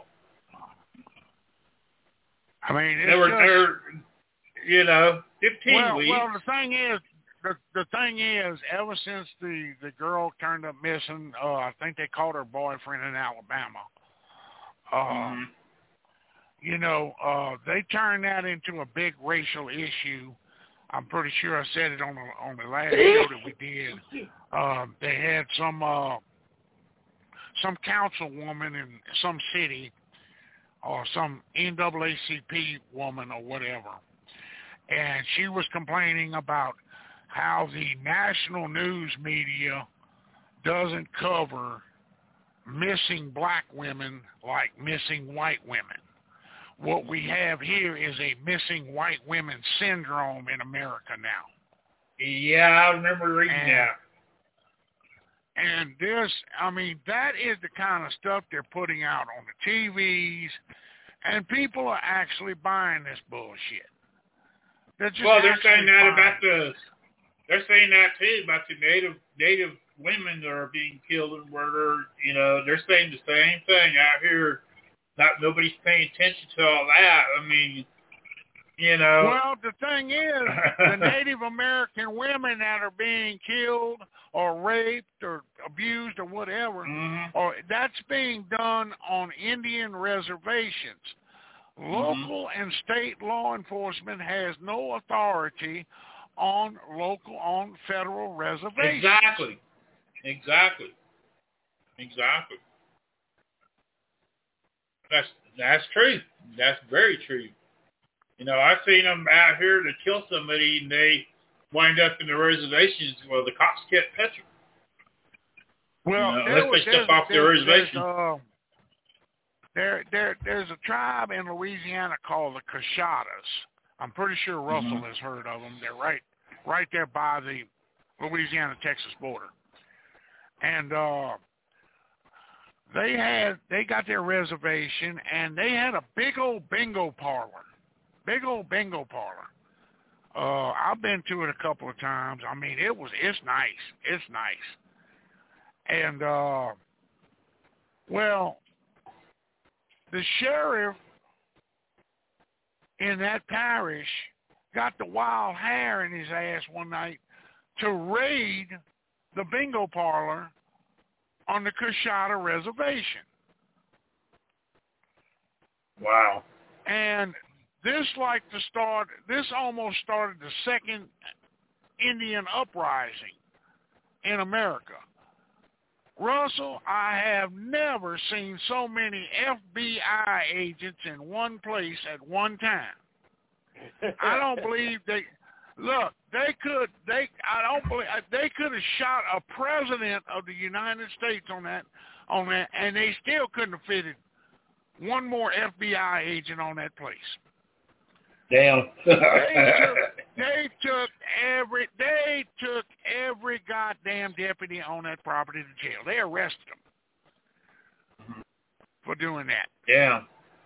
I mean, it's 15 weeks. Well, the thing is, ever since the girl turned up missing, I think they caught her boyfriend in Alabama. They turned that into a big racial issue. I'm pretty sure I said it on the last show that we did. They had some councilwoman in some city or some NAACP woman or whatever, and she was complaining about how the national news media doesn't cover missing black women like missing white women. What we have here is a missing white women syndrome in America now. Yeah, I remember reading that. And that is the kind of stuff they're putting out on the TVs, and people are actually buying this bullshit. They're saying that they're saying that too about the native women that are being killed and murdered. They're saying the same thing out here. Nobody's paying attention to all that. I mean, Well, the thing is, the Native American women that are being killed or raped or abused or whatever, or that's being done on Indian reservations. Local and state law enforcement has no authority on federal reservations. Exactly. That's true. That's very true. I've seen them out here to kill somebody, and they wind up in the reservations. Well, the cops can't touch them. Well, unless they step off the reservation. There's a tribe in Louisiana called the Coushatta. I'm pretty sure Russell has heard of them. They're right there by the Louisiana-Texas border. And they got their reservation, and they had a big old bingo parlor. I've been to it a couple of times. I mean, it's nice. And the sheriff in that parish got the wild hair in his ass one night to raid the bingo parlor on the Coushatta reservation. Wow. And this almost started the second Indian uprising in America. Russell, I have never seen so many FBI agents in one place at one time. I don't believe they could have shot a president of the United States on that, and they still couldn't have fitted one more FBI agent on that place. Damn. They took every goddamn deputy on that property to jail. They arrested them for doing that. Yeah.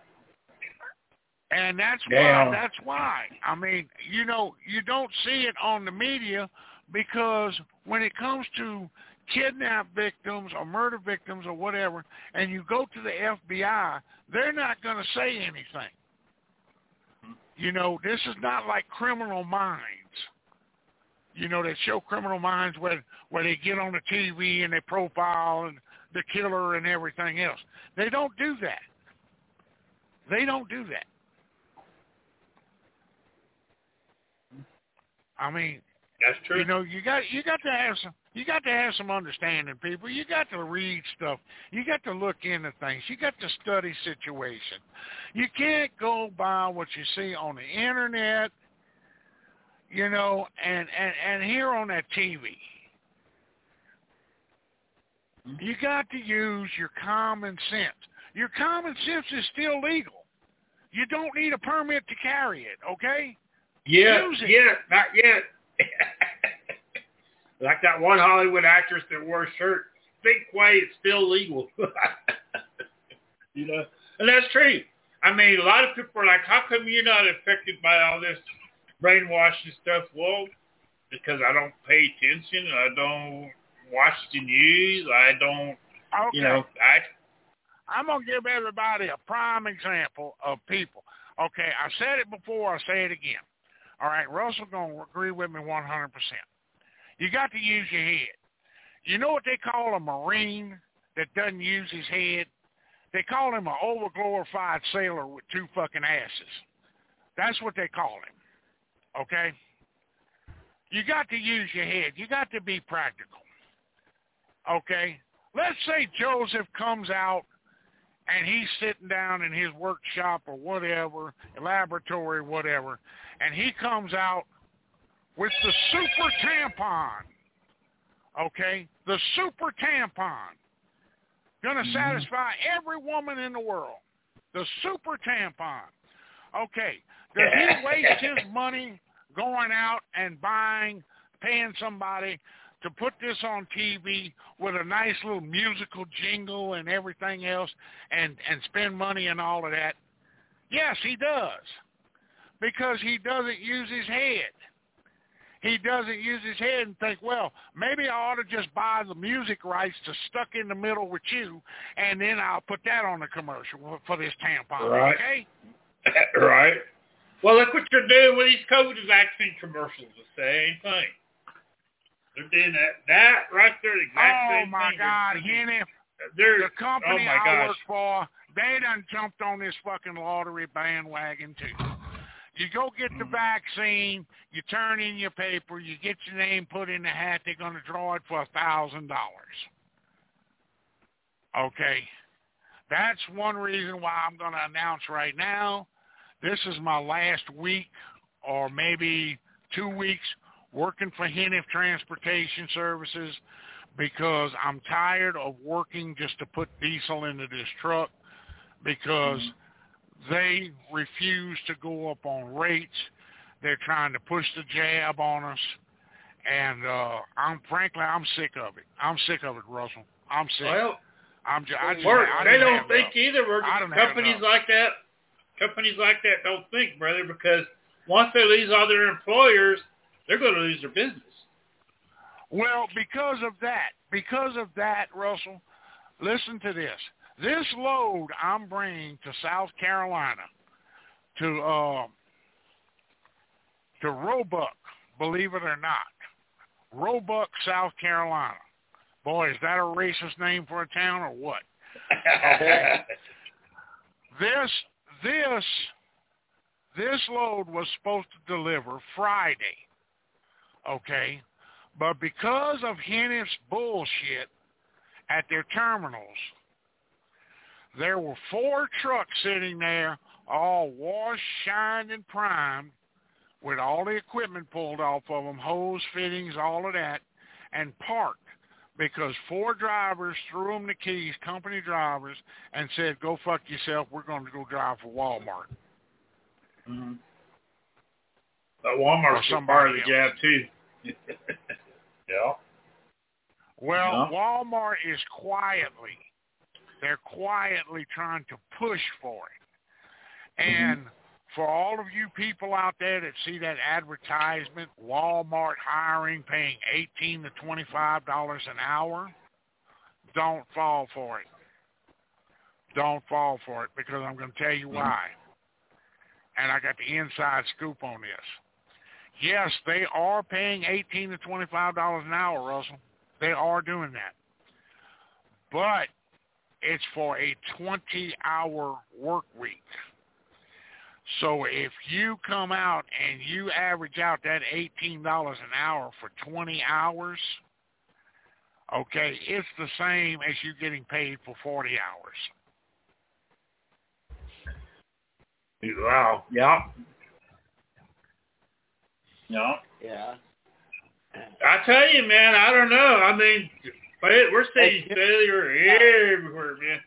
And that's why. I mean, you don't see it on the media, because when it comes to kidnap victims or murder victims or whatever, and you go to the FBI, they're not going to say anything. This is not like Criminal Minds. They show Criminal Minds where they get on the TV and they profile and the killer and everything else. They don't do that. I mean, that's true. You got to have some understanding, people. You got to read stuff. You got to look into things. You got to study situation. You can't go by what you see on the internet, and hear on that TV. You got to use your common sense. Your common sense is still legal. You don't need a permit to carry it, okay? Yeah, not yet. Like that one Hollywood actress that wore a shirt, think way, it's still legal. And that's true. I mean, a lot of people are like, how come you're not affected by all this brainwashing stuff? Well, because I don't pay attention. I don't watch the news. I don't, okay. I'm going to give everybody a prime example of people. Okay, I said it before, I'll say it again. All right, Russell's going to agree with me 100%. You got to use your head. You know what they call a Marine that doesn't use his head? They call him an overglorified sailor with two fucking asses. That's what they call him, okay? You got to use your head. You got to be practical, okay? Let's say Joseph comes out and he's sitting down in his workshop or whatever, laboratory, whatever, and he comes out with the super tampon, okay? The super tampon. Going to satisfy every woman in the world. The super tampon. Okay. Does he waste his money going out and paying somebody to put this on TV with a nice little musical jingle and everything else and spend money and all of that? Yes, he does. Because he doesn't use his head. He doesn't use his head and think, well, maybe I ought to just buy the music rights to Stuck in the Middle with You, and then I'll put that on the commercial for this tampon, right. Okay? Right. Well, look what they're doing with these COVID vaccine commercials. The same thing. They're doing that right there, the exact same thing. Oh, my God, Henny. The company I work for, they done jumped on this fucking lottery bandwagon, too. You go get the vaccine, you turn in your paper, you get your name put in the hat, they're going to draw it for $1,000. Okay. That's one reason why I'm going to announce right now, this is my last week or maybe 2 weeks working for Heniff Transportation Services, because I'm tired of working just to put diesel into this truck, because they refuse to go up on rates. They're trying to push the jab on us. And I'm sick of it. I'm sick of it, Russell. I'm sick. Well, they don't think either. Companies like that don't think, brother, because once they lose all their employers, they're going to lose their business. Well, because of that, Russell, listen to this. This load I'm bringing to South Carolina, to Roebuck, believe it or not, Roebuck, South Carolina. Boy, is that a racist name for a town or what? this load was supposed to deliver Friday, okay? But because of Hennif's bullshit at their terminals, there were 4 trucks sitting there, all washed, shined, and primed, with all the equipment pulled off of them, hose fittings, all of that, and parked because 4 drivers threw them the keys, company drivers, and said, go fuck yourself, we're going to go drive for Walmart. Mm-hmm. But Walmart's part of the jab, too. Yeah. Well, yeah. Walmart is they're quietly trying to push for it. And for all of you people out there that see that advertisement, Walmart hiring, paying $18 to $25 an hour, don't fall for it. Don't fall for it, because I'm going to tell you why. And I got the inside scoop on this. Yes, they are paying $18 to $25 an hour, Russell. They are doing that. But it's for a 20-hour work week. So if you come out and you average out that $18 an hour for 20 hours, okay, it's the same as you getting paid for 40 hours. Wow. Yeah. Yeah. Yeah. I tell you, man, I don't know. I mean, we're seeing failure everywhere, man.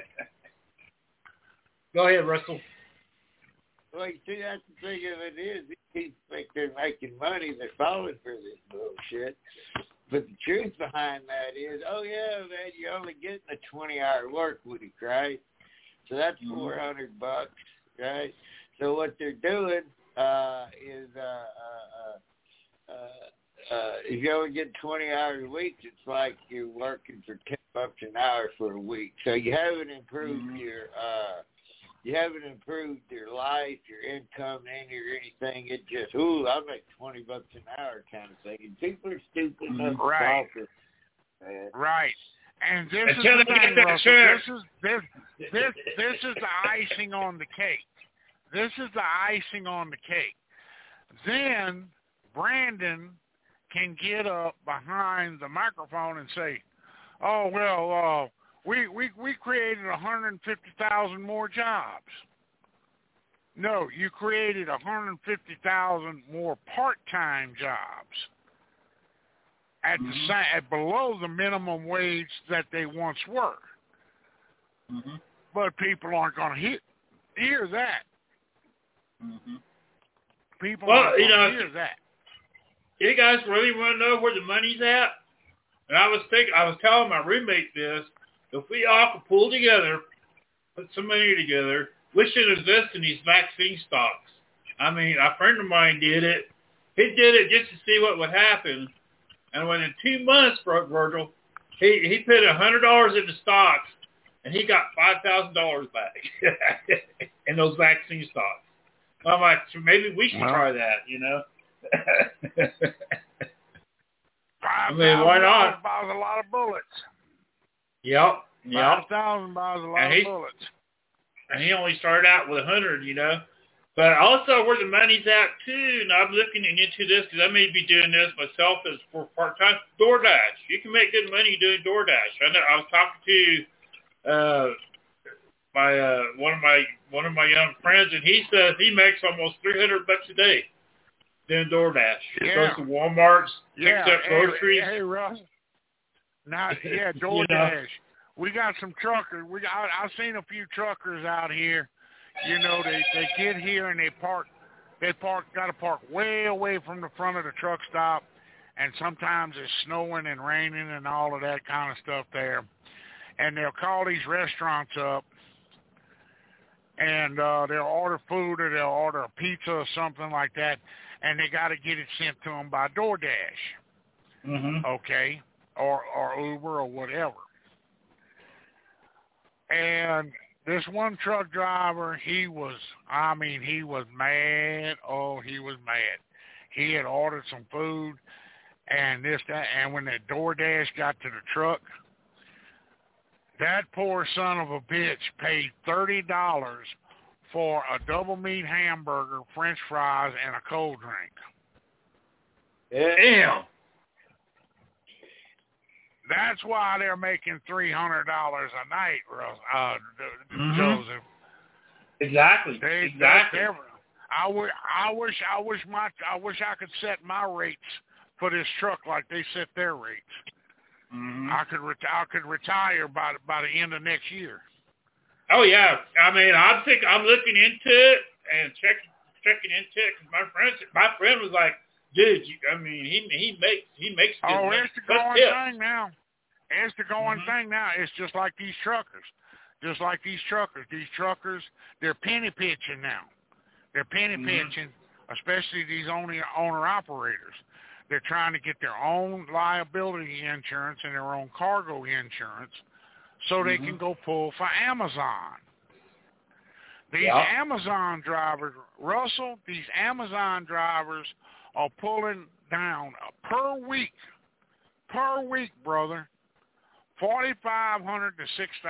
Go ahead, Russell. Well, you see, that's the thing of it is, these people think they're making money, they're falling for this bullshit. But the truth behind that is, oh yeah, man, you're only getting a 20-hour work week, right? So that's $400, right? So what they're doing is if you only get 20 hours a week, it's like you're working for $10 an hour for a week. So you haven't improved your life, your income, any or anything. It just, I make $20 an hour kind of thing. And people are stupid enough to fall for it. Right. And this is the thing, Russell. This is the icing on the cake. This is the icing on the cake. Then Brandon can get up behind the microphone and say, "Oh well, we created 150,000 more jobs." No, you created 150,000 more part-time jobs at at below the minimum wage that they once were. But people aren't going to hear that. People aren't going to hear that. You guys really want to know where the money's at? And I was telling my roommate this. If we all could pull together, put some money together, we should invest in these vaccine stocks. I mean, a friend of mine did it. He did it just to see what would happen. And within 2 months, Virgil, he put $100 into stocks, and he got $5,000 back in those vaccine stocks. I'm like, so maybe we should try that, you know? I mean, why not? Buys a lot of bullets. Yep. $5,000 buys a lot of bullets. And he only started out with 100, you know. But also where the money's at, too, and I'm looking into this because I may be doing this myself as for part-time, DoorDash. You can make good money doing DoorDash. I know I was talking to one of my young friends, and he says he makes almost $300 a day doing DoorDash. He goes to Walmart, picks up groceries. Hey, Russ. Now, DoorDash. We got some truckers. I've seen a few truckers out here. You know, they get here and got to park way away from the front of the truck stop, and sometimes it's snowing and raining and all of that kind of stuff there. And they'll call these restaurants up, and they'll order food or they'll order a pizza or something like that, and they got to get it sent to them by DoorDash, okay, or Uber or whatever. And this one truck driver, he was mad. Oh, he was mad. He had ordered some food and and when that DoorDash got to the truck, that poor son of a bitch paid $30 for a double meat hamburger, French fries, and a cold drink. Damn. That's why they're making $300 a night, Joseph. Exactly. Exactly. I wish I could set my rates for this truck like they set their rates. Mm-hmm. I could retire by the end of next year. Oh yeah, I mean, I'm looking into it and checking into it because my friend was like, dude, he makes good money. It's the going thing now. It's the going thing now. It's just like these truckers. These truckers, they're penny pitching now. They're penny pitching, especially these owner operators. They're trying to get their own liability insurance and their own cargo insurance so they can go pull for Amazon. These Amazon drivers, Russell, are pulling down per week, brother, $4,500 to $6,000.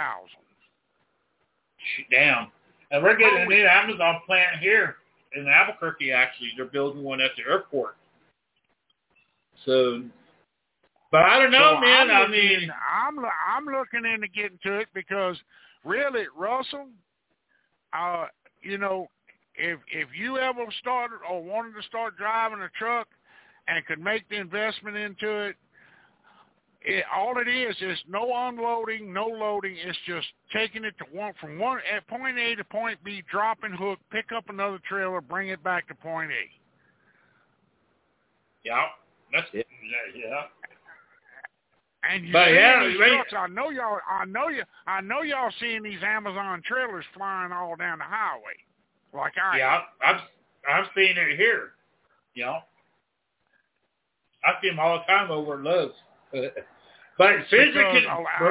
Damn. And we're getting a new Amazon plant here in Albuquerque, actually. They're building one at the airport. So, but I don't know, man. I'm looking into getting to it because really, Russell, if you ever started or wanted to start driving a truck and could make the investment into it, all it is no unloading, no loading. It's just taking it from at point A to point B, dropping hook, pick up another trailer, bring it back to point A. Yeah, that's it. Yeah. And you see these trucks. I know y'all seeing these Amazon trailers flying all down the highway, like I. Yeah, I'm seeing it here. I see them all the time over at Lowe's. But especially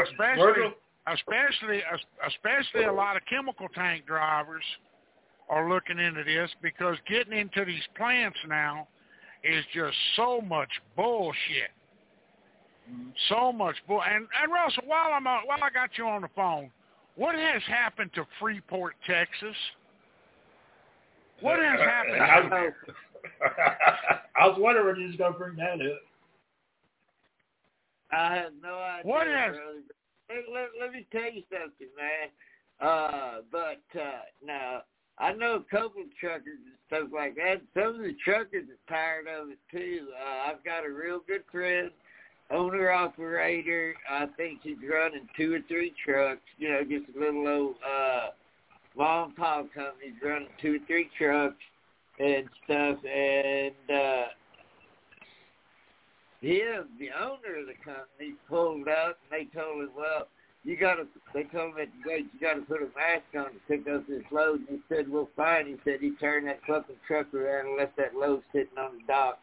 a lot of chemical tank drivers are looking into this because getting into these plants now is just so much bullshit. So much bull. And Russell, while I got you on the phone, what has happened to Freeport, Texas? What has happened? I was wondering when you was going to bring that up. I have no idea. What has? Let me tell you something, man. Now, I know a couple of truckers and stuff like that. Some of the truckers are tired of it, too. I've got a real good friend, owner-operator. I think he's running 2 or 3 trucks, just a little old mom-and-pop company. He's running 2 or 3 trucks and stuff, and the owner of the company pulled up, and they told him, well, they told him at the gate, you got to put a mask on to pick up this load. And he said, well, fine. He said he turned that fucking truck around and left that load sitting on the dock.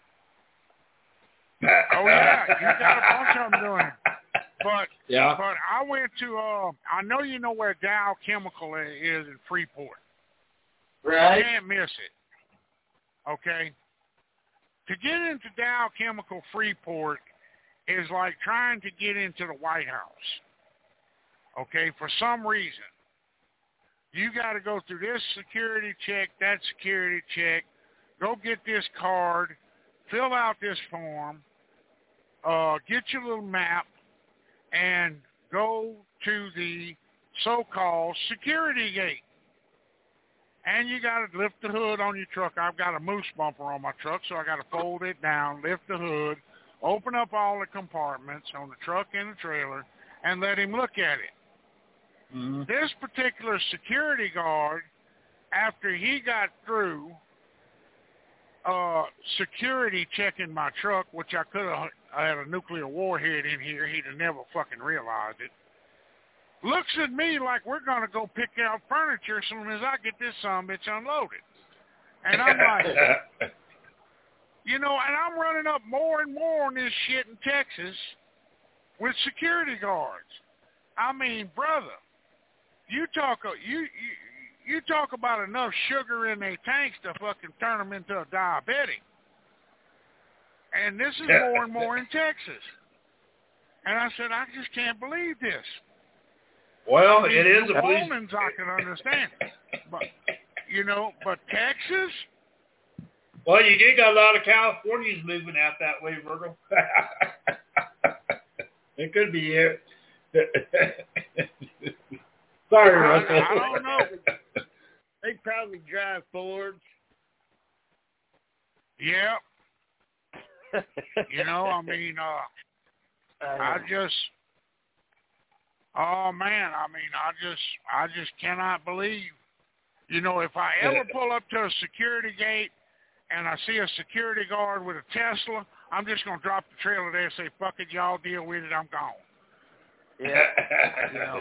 Oh, yeah, you got a bunch of them doing it. But I went to, I know you know where Dow Chemical is in Freeport. Right. You can't miss it. Okay? To get into Dow Chemical Freeport is like trying to get into the White House. Okay? For some reason. You got to go through this security check, that security check, go get this card, fill out this form, get your little map, and go to the so-called security gate. And you got to lift the hood on your truck. I've got a moose bumper on my truck, so I got to fold it down, lift the hood, open up all the compartments on the truck and the trailer, and let him look at it. Mm-hmm. This particular security guard, after he got through security checking my truck, which I could have had a nuclear warhead in here, he'd have never fucking realized it, looks at me like we're going to go pick out furniture as soon as I get this sumbitch unloaded. And I'm like, and I'm running up more and more on this shit in Texas with security guards. I mean, brother, you talk about enough sugar in their tanks to fucking turn them into a diabetic. And this is more and more in Texas. And I said, I just can't believe this. Well, it is a New police. Orleans, I can understand. But, but Texas? Well, you did got a lot of Californians moving out that way, Virgil. It could be it. Sorry, Russell. I don't know. They probably drive Fords. Yeah. I just cannot believe, if I ever pull up to a security gate and I see a security guard with a Tesla, I'm just going to drop the trailer there and say, fuck it, y'all deal with it, I'm gone. Yeah.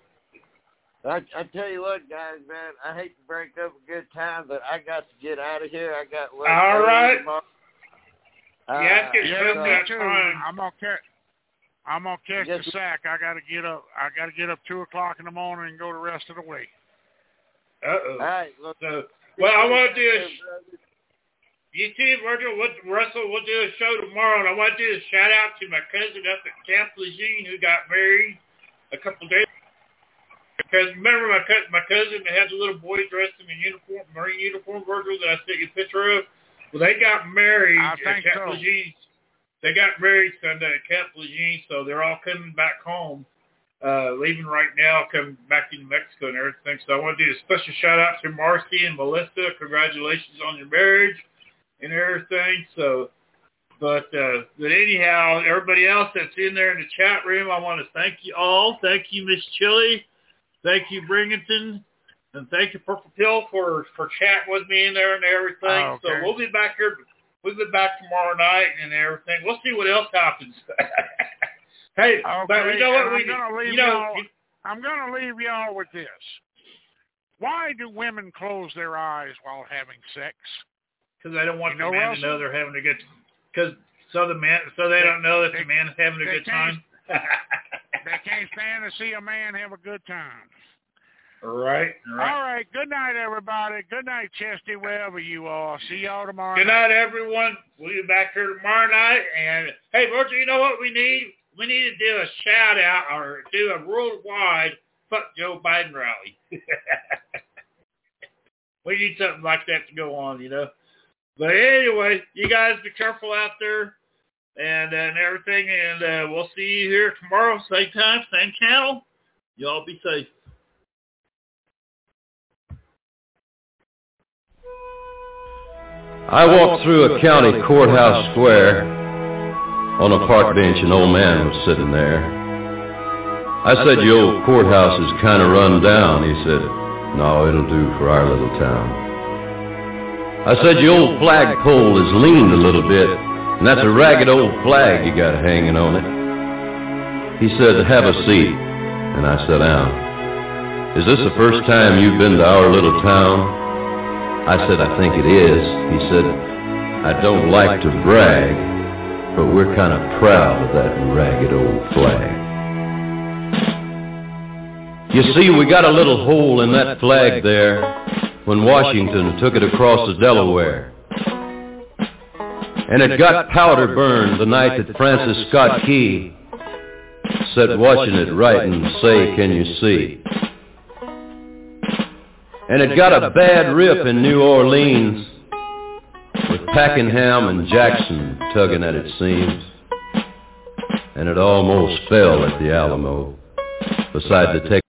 I tell you what, guys, man, I hate to break up a good time, but I got to get out of here. I got work. All right. Yeah, me too. I'm gonna catch the sack. I gotta get up 2:00 in the morning and go the rest of the way. Uh-oh. All right. Well, I want to do you too, Virgil. Russell, we'll do a show tomorrow, and I want to do a shout out to my cousin up at Camp Lejeune who got married a couple days. Because remember my cousin that had the little boy dressed in a uniform, Marine uniform, Virgil, that I sent you a picture of? Well, they got married at Camp Lejeune. They got married Sunday at Camp Lejeune, so they're all coming back home, leaving right now, coming back to New Mexico and everything. So I want to do a special shout-out to Marcy and Melissa. Congratulations on your marriage and everything. So, but anyhow, everybody else that's in there in the chat room, I want to thank you all. Thank you, Miss Chili. Thank you, Bringington. And thank you, Purple Pill, for chatting with me in there and everything. Okay. So we'll be back here. We'll be back tomorrow night and everything. We'll see what else happens. Hey, okay. but you know what? I'm going to leave y'all with this. Why do women close their eyes while having sex? Because they don't want the man to know they're having a good. So they don't know that the man is having a good time. They can't stand to see a man have a good time. Right. All right. Good night, everybody. Good night, Chesty, wherever you are. See y'all tomorrow Good night, everyone. We'll be back here tomorrow night. And, hey, Virgil, you know what we need? We need to do a shout-out or do a worldwide fuck Joe Biden rally. We need something like that to go on, But anyway, you guys be careful out there and everything. And we'll see you here tomorrow, same time, same channel. Y'all be safe. I walked through a county courthouse square. On a park bench, an old man was sitting there. I said, "Your old courthouse is kind of run down." He said, "No, it'll do for our little town." I said, "Your old flagpole is leaned a little bit, and that's a ragged old flag you got hanging on it." He said, "Have a seat," and I sat down. "Is this the first time you've been to our little town?" I said, "I think it is." He said, "I don't like to brag, but we're kind of proud of that ragged old flag." You see, we got a little hole in that flag there when Washington took it across the Delaware. And it got powder burned the night that Francis Scott Key sat watching it write and say, "Can you see?" And it got a bad rip in New Orleans with Pakenham and Jackson tugging at its seams. And it almost fell at the Alamo beside the